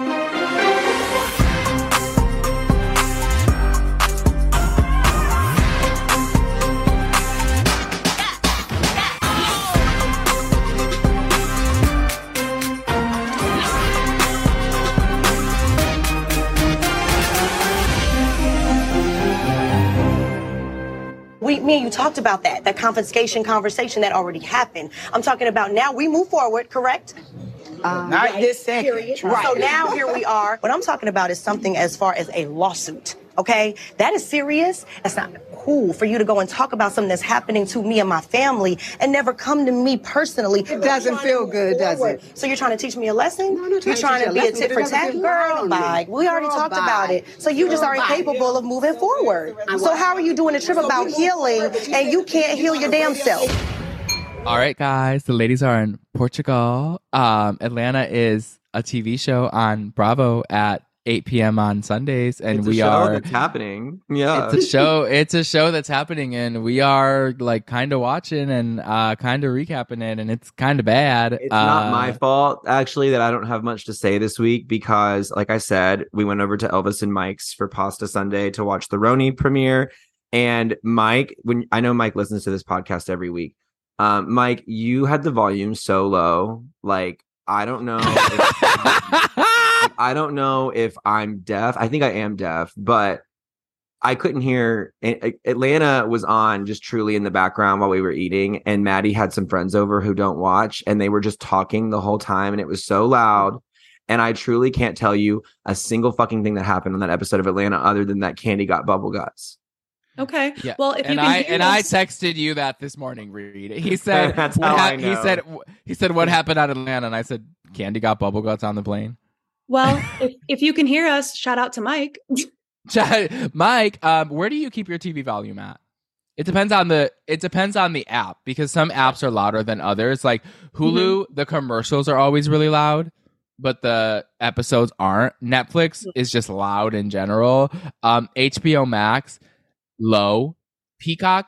Me and you talked about that confiscation conversation that already happened. I'm talking about now we move forward, correct? Not this second. Right. So now here we are. What I'm talking about is something as far as a lawsuit. Okay, that is serious. That's not cool for you to go and talk about something that's happening to me and my family and never come to me personally. It doesn't feel good, does it? So you're trying to teach me a lesson? No, you're trying to be a tit for tat? Girl, bye. We already talked about it. So you just are incapable of moving forward. So how are you doing a trip about healing and you can't heal your damn self? All right, guys, the ladies are in Portugal. Atlanta is a TV show on Bravo at 8 p.m. on Sundays, and it's a show that's happening. Yeah, it's a show that's happening, and we are like kind of watching and kind of recapping it, and it's kind of bad. It's not my fault actually that I don't have much to say this week because, like I said, we went over to Elvis and Mike's for Pasta Sunday to watch the Roni premiere, and Mike, I know Mike listens to this podcast every week. Mike, you had the volume so low, like I don't know. I don't know if I'm deaf. I think I am deaf, but I couldn't hear. Atlanta was on just truly in the background while we were eating, and Maddie had some friends over who don't watch, and they were just talking the whole time, and it was so loud. And I truly can't tell you a single fucking thing that happened on that episode of Atlanta other than that Candy got bubble guts. Okay. Yeah. Well, if I texted you that this morning, Reed. He said that's how I know. He said what happened at Atlanta, and I said Candy got bubble guts on the plane. Well, if you can hear us, shout out to Mike. Mike, where do you keep your TV volume at? It depends on the app, because some apps are louder than others. Like Hulu, the commercials are always really loud, but the episodes aren't. Netflix is just loud in general. HBO Max, low. Peacock,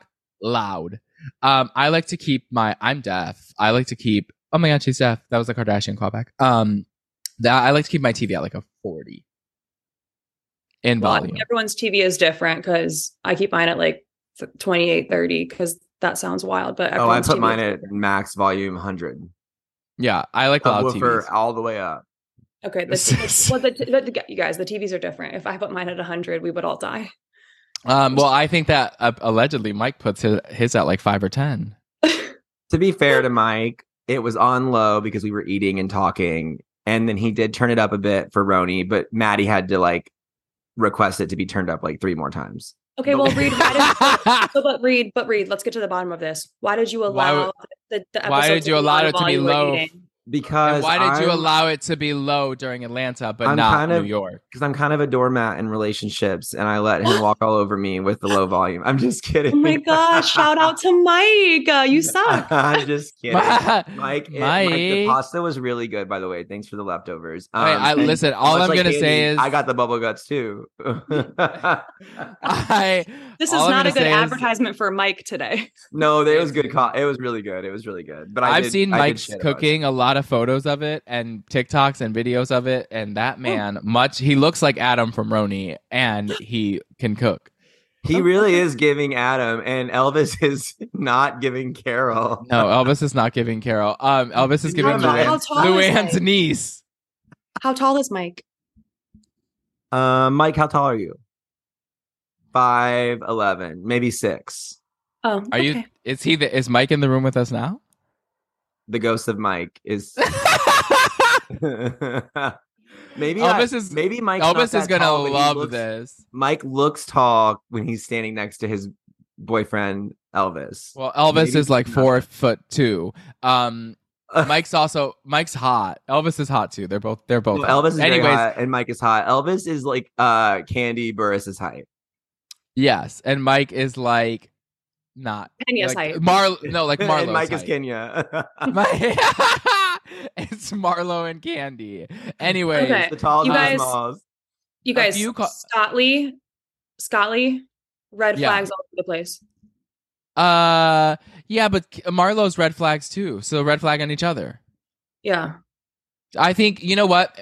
loud. I like to keep I'm deaf. I like to keep, oh my God, she's deaf. That was a Kardashian callback. I like to keep my TV at like a 40 in volume. Everyone's TV is different because I keep mine at like 28, 30 because that sounds wild. But I put mine at max volume 100. Yeah, I like loud TVs all the way up. Okay, you guys, the TVs are different. If I put mine at 100, we would all die. Well, I think that allegedly Mike puts his at like 5 or 10. To be fair to Mike, it was on low because we were eating and talking, and then he did turn it up a bit for Roni, but Maddie had to like request it to be turned up like 3 more times. Okay, well, Reed, but Reed, let's get to the bottom of this. Why did you allow the episode? Why did you allow it to be low? Because why did you allow it to be low during Atlanta, but not New York? Because I'm kind of a doormat in relationships, and I let him walk all over me with the low volume. I'm just kidding. Oh my gosh! Shout out to Mike. You suck. I'm just kidding, Mike. The pasta was really good, by the way. Thanks for the leftovers. Listen, all I'm gonna say is I got the bubble guts too. This is not a good advertisement for Mike today. No, it was good. It was really good. It was really good. But I've seen Mike's cooking a lot of photos of it and TikToks and videos of it, and that man he looks like Adam from Roni, and he can cook. He really is giving Adam, and Elvis is not giving Carol. No, Elvis is not giving Carol. Elvis is giving Luann's niece. How tall is Mike? Mike, how tall are you? 5'11", maybe 6. Oh, are you? Is Mike in the room with us now? The ghost of Mike is. Maybe Mike. Elvis is gonna love this. Mike looks tall when he's standing next to his boyfriend Elvis. Well, Elvis is like 4'2". Mike's hot. Elvis is hot too. They're both. Well, Elvis is very hot, and Mike is hot. Elvis is like Candy Burris's height. Yes, and Mike is like not Kenya's height. Like Marlo's and Mike height. is Kenya. It's Marlo and Candy. Anyways, okay. The tall you guys, Scott Lee, red flags all over the place. Yeah, but Marlo's red flags too. So red flag on each other. Yeah. I think, you know what,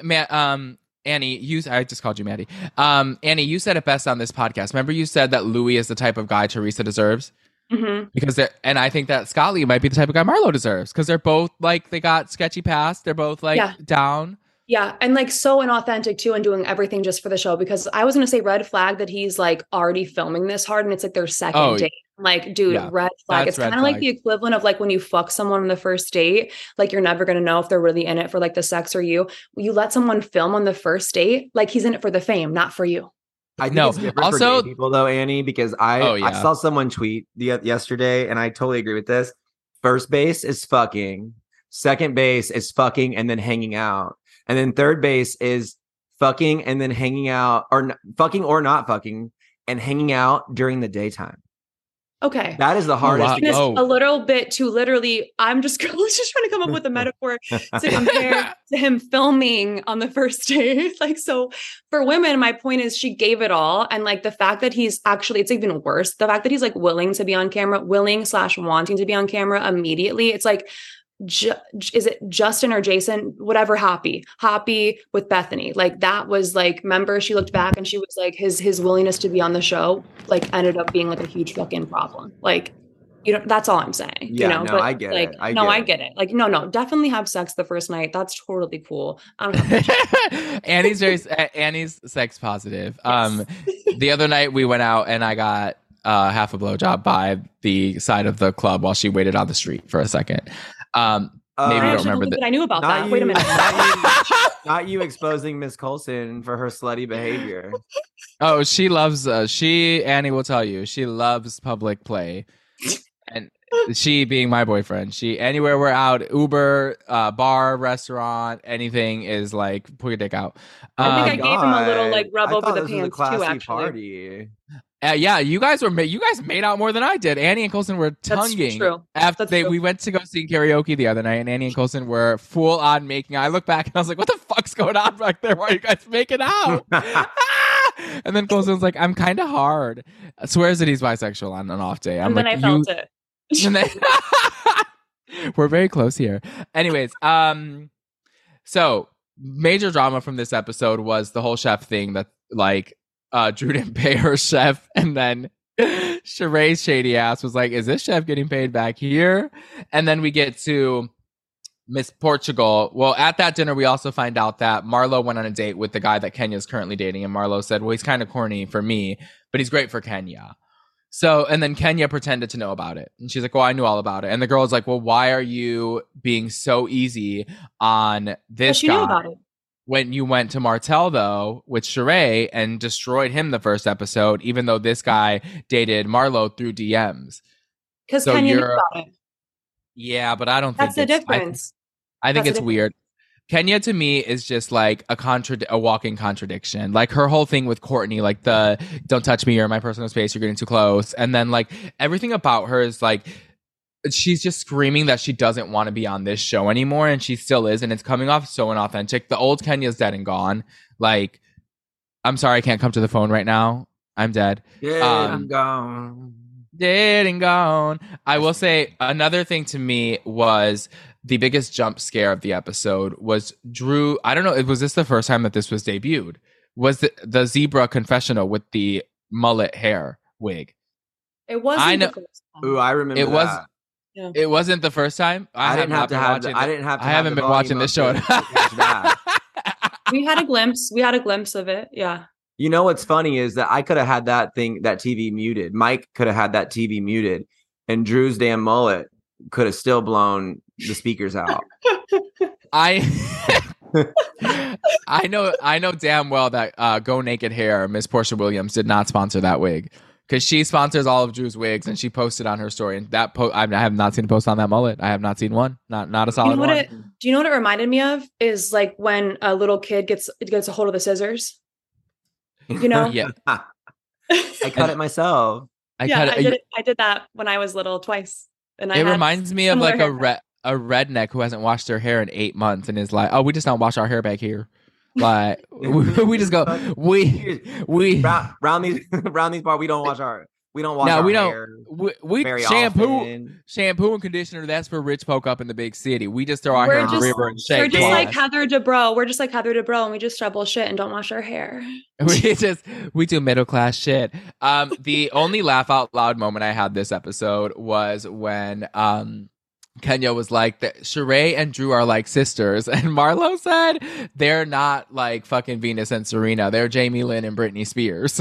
Annie, I just called you Maddie. Annie, you said it best on this podcast. Remember you said that Louis is the type of guy Teresa deserves? Mm-hmm. And I think that Scott Lee might be the type of guy Marlo deserves because they're both like, they got sketchy past. They're both like down. Yeah. And like so inauthentic too, and doing everything just for the show, because I was going to say red flag that he's like already filming this hard and it's like their second date. Like, dude, red flag. It's kind of like the equivalent of like when you fuck someone on the first date, like you're never going to know if they're really in it for like the sex or you. You let someone film on the first date, like he's in it for the fame, not for you. I think it's different for gay people though, Annie, because I saw someone tweet yesterday, and I totally agree with this. First base is fucking, second base is fucking and then hanging out, and then third base is fucking and then hanging out, or fucking or not fucking and hanging out during the daytime. Okay. That is the hardest. A little bit too literally. I was just trying to come up with a metaphor to compare to him filming on the first date. Like, so for women, my point is she gave it all. And like the fact that he's actually, it's even worse. The fact that he's like willing to be on camera, wanting to be on camera immediately. It's like, is it Justin or Jason, whatever, happy with Bethany, like that was like, remember she looked back and she was like his willingness to be on the show like ended up being like a huge fucking problem. Like, you know, that's all I'm saying. Yeah, you know? No, I get it. I get it. Like, no, definitely have sex the first night. That's totally cool. I don't have Annie's sex positive. Yes. The other night we went out and I got half a blowjob by the side of the club while she waited on the street for a second. Maybe you don't remember that. I knew about that. Wait a minute. Not you exposing Miss Coulson for her slutty behavior. Oh, she loves. Annie will tell you she loves public play, and she being my boyfriend. Anywhere we're out, Uber, bar, restaurant, anything is like pull your dick out. I think I gave him a little like rub over the pants too. Actually, party. Yeah, you guys made out more than I did. Annie and Coulson were tonguing. That's true. After we went to go sing karaoke the other night, and Annie and Coulson were full on making. I look back and I was like, "What the fuck's going on back there? Why are you guys making out?" And then Colson's like, I'm kind of hard. Swears that he's bisexual on an off day. I'm And then like, I felt it. And then we're very close here. Anyways, so major drama from this episode was the whole chef thing that like Drew didn't pay her chef, and then Sheree's shady ass was like, is this chef getting paid back here? And then we get to Miss Portugal. Well, at that dinner, we also find out that Marlo went on a date with the guy that Kenya's currently dating. And Marlo said, well, he's kind of corny for me, but he's great for Kenya. So, and then Kenya pretended to know about it. And she's like, well, I knew all about it. And the girl was like, well, why are you being so easy on this she guy? knew about it. When you went to Martell, though, with Sheree and destroyed him the first episode, even though this guy dated Marlo through DMs. Because Kenya knew about it. Yeah, but I don't That's think the difference. I think it's weird. Kenya to me is just like a walking contradiction. Like her whole thing with Courtney, like the don't touch me, you're in my personal space, you're getting too close. And then like everything about her is like she's just screaming that she doesn't want to be on this show anymore, and she still is, and it's coming off so inauthentic. The old Kenya's dead and gone. Like, I'm sorry I can't come to the phone right now. I'm dead. I'm gone. Dead and gone. I will say another thing to me was the biggest jump scare of the episode was Drew. I don't know. Was this the first time that this was debuted? Was the zebra confessional with the mullet hair wig? It wasn't. I know. The first time. Ooh, I remember it that. was. Yeah. It wasn't the first time. I haven't been watching this show. We had a glimpse. We had a glimpse of it. Yeah. You know what's funny is that I could have had that TV muted. Mike could have had that TV muted, and Drew's damn mullet could have still blown the speakers out. I know damn well that Go Naked Hair, Miss Portia Williams, did not sponsor that wig. Because she sponsors all of Drew's wigs, and she posted on her story. And that I have not seen a post on that mullet. I have not seen one. Not a solid one. Do you know what it reminded me of? Is like when a little kid gets a hold of the scissors. You know? Yeah. I cut it myself. I did that when I was little twice. And it reminds me of like a redneck who hasn't washed their hair in 8 months and is like, oh, we just don't wash our hair back here. Like we just go we round these parts we don't wash our hair. We shampoo and conditioner, that's for rich folk up in the big city. We just throw our hair in the river and shake. We're just like Heather Dubrow and we just trouble shit and don't wash our hair. we do middle class shit. The only laugh out loud moment I had this episode was when Kenya was like, Sheree and Drew are like sisters. And Marlo said they're not like fucking Venus and Serena. They're Jamie Lynn and Britney Spears.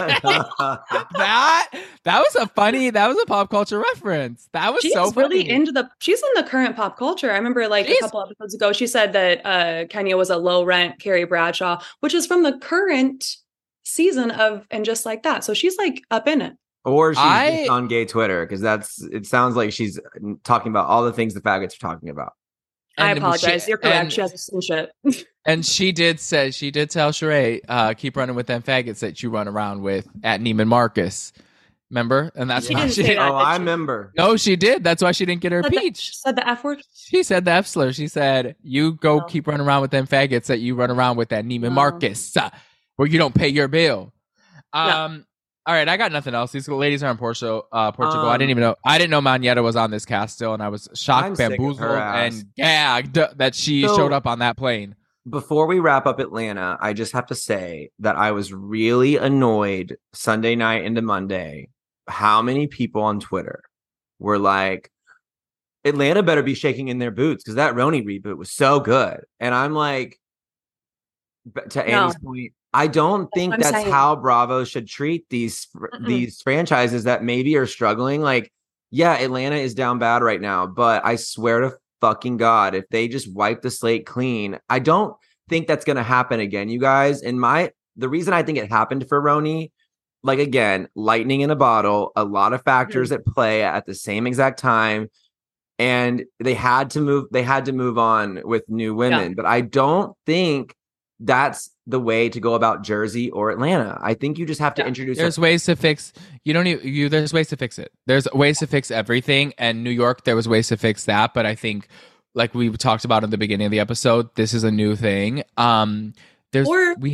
that was a pop culture reference. That was so funny. She's in the current pop culture. I remember a couple episodes ago, she said that Kenya was a low rent Carrie Bradshaw, which is from the current season of And Just Like That. So she's like up in it. Or she's just on gay Twitter, because it sounds like she's talking about all the things the faggots are talking about. I apologize. You're correct. She has some shit. And she did tell Sheree, keep running with them faggots that you run around with at Neiman Marcus. Remember? And that's why she didn't. I remember. No, she did. That's why she didn't get her peach. Said the F word? She said the F slur. She said, you go keep running around with them faggots that you run around with at Neiman Marcus, where you don't pay your bill. All right, I got nothing else. These ladies are in Portugal. I didn't know Manietta was on this cast still, and I was shocked, bamboozled, and gagged that she showed up on that plane. Before we wrap up Atlanta, I just have to say that I was really annoyed Sunday night into Monday how many people on Twitter were like, Atlanta better be shaking in their boots because that Roni reboot was so good. And I'm like, to Annie's point, I don't think that's how Bravo should treat these franchises that maybe are struggling. Like, yeah, Atlanta is down bad right now, but I swear to fucking God, if they just wipe the slate clean, I don't think that's going to happen again, you guys. And the reason I think it happened for Roni, like, again, lightning in a bottle, a lot of factors at play at the same exact time. And they had to move on with new women, but I don't think that's the way to go about Jersey or Atlanta. I think you just have to introduce. There's ways to fix. There's ways to fix it. There's ways to fix everything. And New York, there was ways to fix that. But I think, like we talked about in the beginning of the episode, this is a new thing.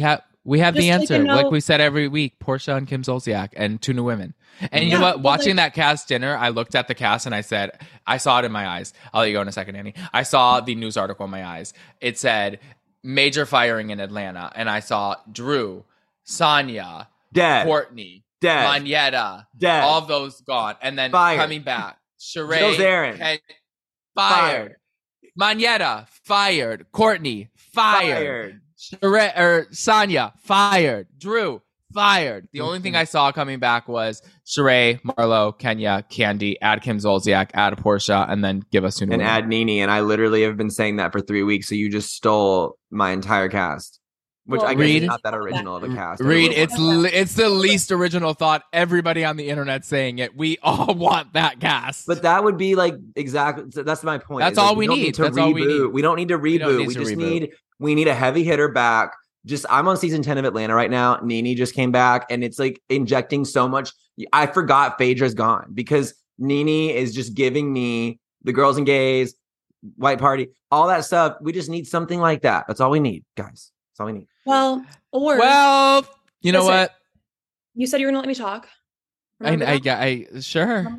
We have the Just answer. know- Like we said every week, Portia and Kim Zolciak and 2 new women. And you know what? Watching that cast dinner, I looked at the cast and I said, I saw it in my eyes. I'll let you go in a second, Annie. I saw the news article in my eyes. It said, major firing in Atlanta. And I saw Drew, Sonya, dead, Courtney, dead, Monyetta, dead, all of those gone. And then fired. Coming back, Sheree, Joe Zarin, fired. Monyetta, fired. Courtney, fired. Sonya, fired. Drew, fired. The only thing I saw coming back was Sheree, Marlo, Kenya, Candy, add Kim Zolciak, add Portia, and then give us 2 new and women. add Nene. And I literally have been saying that for 3 weeks. So you just stole my entire cast, which I guess is not that original of a cast. Reed, it's the least original thought. Everybody on the internet saying it. We all want that cast. But that would be like exactly. That's my point. That's all we need. That's all we need. We don't need to reboot. We need a heavy hitter back. Just I'm on season 10 of Atlanta right now. Nene just came back, and it's like injecting so much. I forgot Phaedra's gone because Nene is just giving me the girls and gays, white party, all that stuff. We just need something like that. That's all we need, guys. That's all we need. Well, you know what? You said you were going to let me talk. I sure.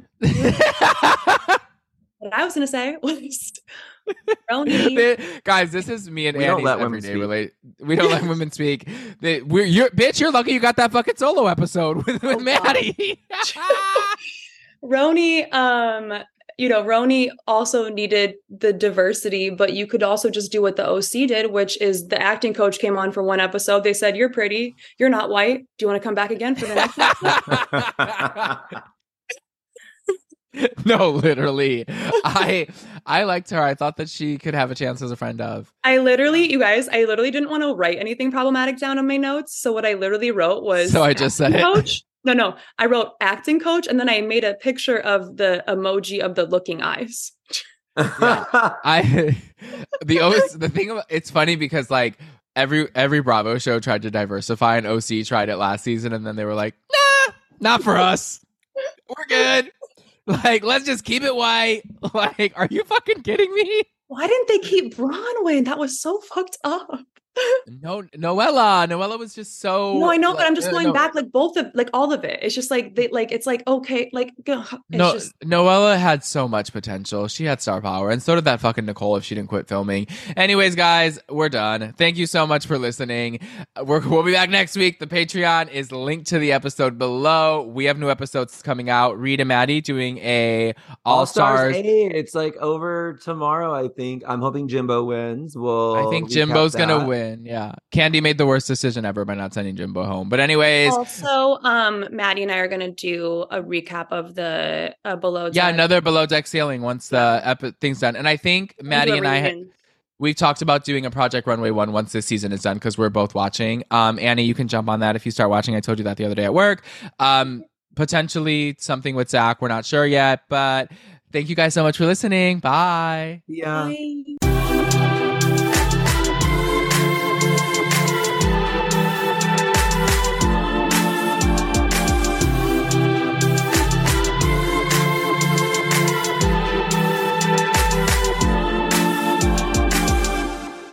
What I was going to say was, guys, this is me and we Annie's don't let everyday women relate. We don't let women speak. You're lucky you got that fucking solo episode with Maddie. Roni, Roni also needed the diversity, but you could also just do what the OC did, which is the acting coach came on for one episode. They said, "You're pretty. You're not white. Do you want to come back again for the next episode?" No, literally. I liked her. I thought that she could have a chance as a friend of. You guys, I literally didn't want to write anything problematic down on my notes. So what I literally wrote was, so I just said coach. No. I wrote acting coach, and then I made a picture of the emoji of the looking eyes. The thing about it's funny because like every Bravo show tried to diversify, and OC tried it last season, and then they were like, nah, not for us. We're good. Like, let's just keep it white. Like, are you fucking kidding me? Why didn't they keep Bronwyn? That was so fucked up. No, Noella was just so. No, I know, but I'm just going back, like all of it. It's just like it's like okay, like Noella had so much potential. She had star power, and so did that fucking Nicole if she didn't quit filming. Anyways, guys, we're done. Thank you so much for listening. We'll be back next week. The Patreon is linked to the episode below. We have new episodes coming out. Reed and Maddie doing a All Stars 8. It's like over tomorrow. I think. I'm hoping Jimbo wins. I think Jimbo's gonna win. Yeah, Candy made the worst decision ever by not sending Jimbo home. But anyways, also, Maddie and I are gonna do a recap of the Below Deck. Yeah, another Below Deck sailing once the thing's done. And I think Maddie and I we've talked about doing a Project Runway 1 once this season is done because we're both watching. Annie, you can jump on that if you start watching. I told you that the other day at work. Potentially something with Zach. We're not sure yet, but thank you guys so much for listening. Bye. Yeah. Bye.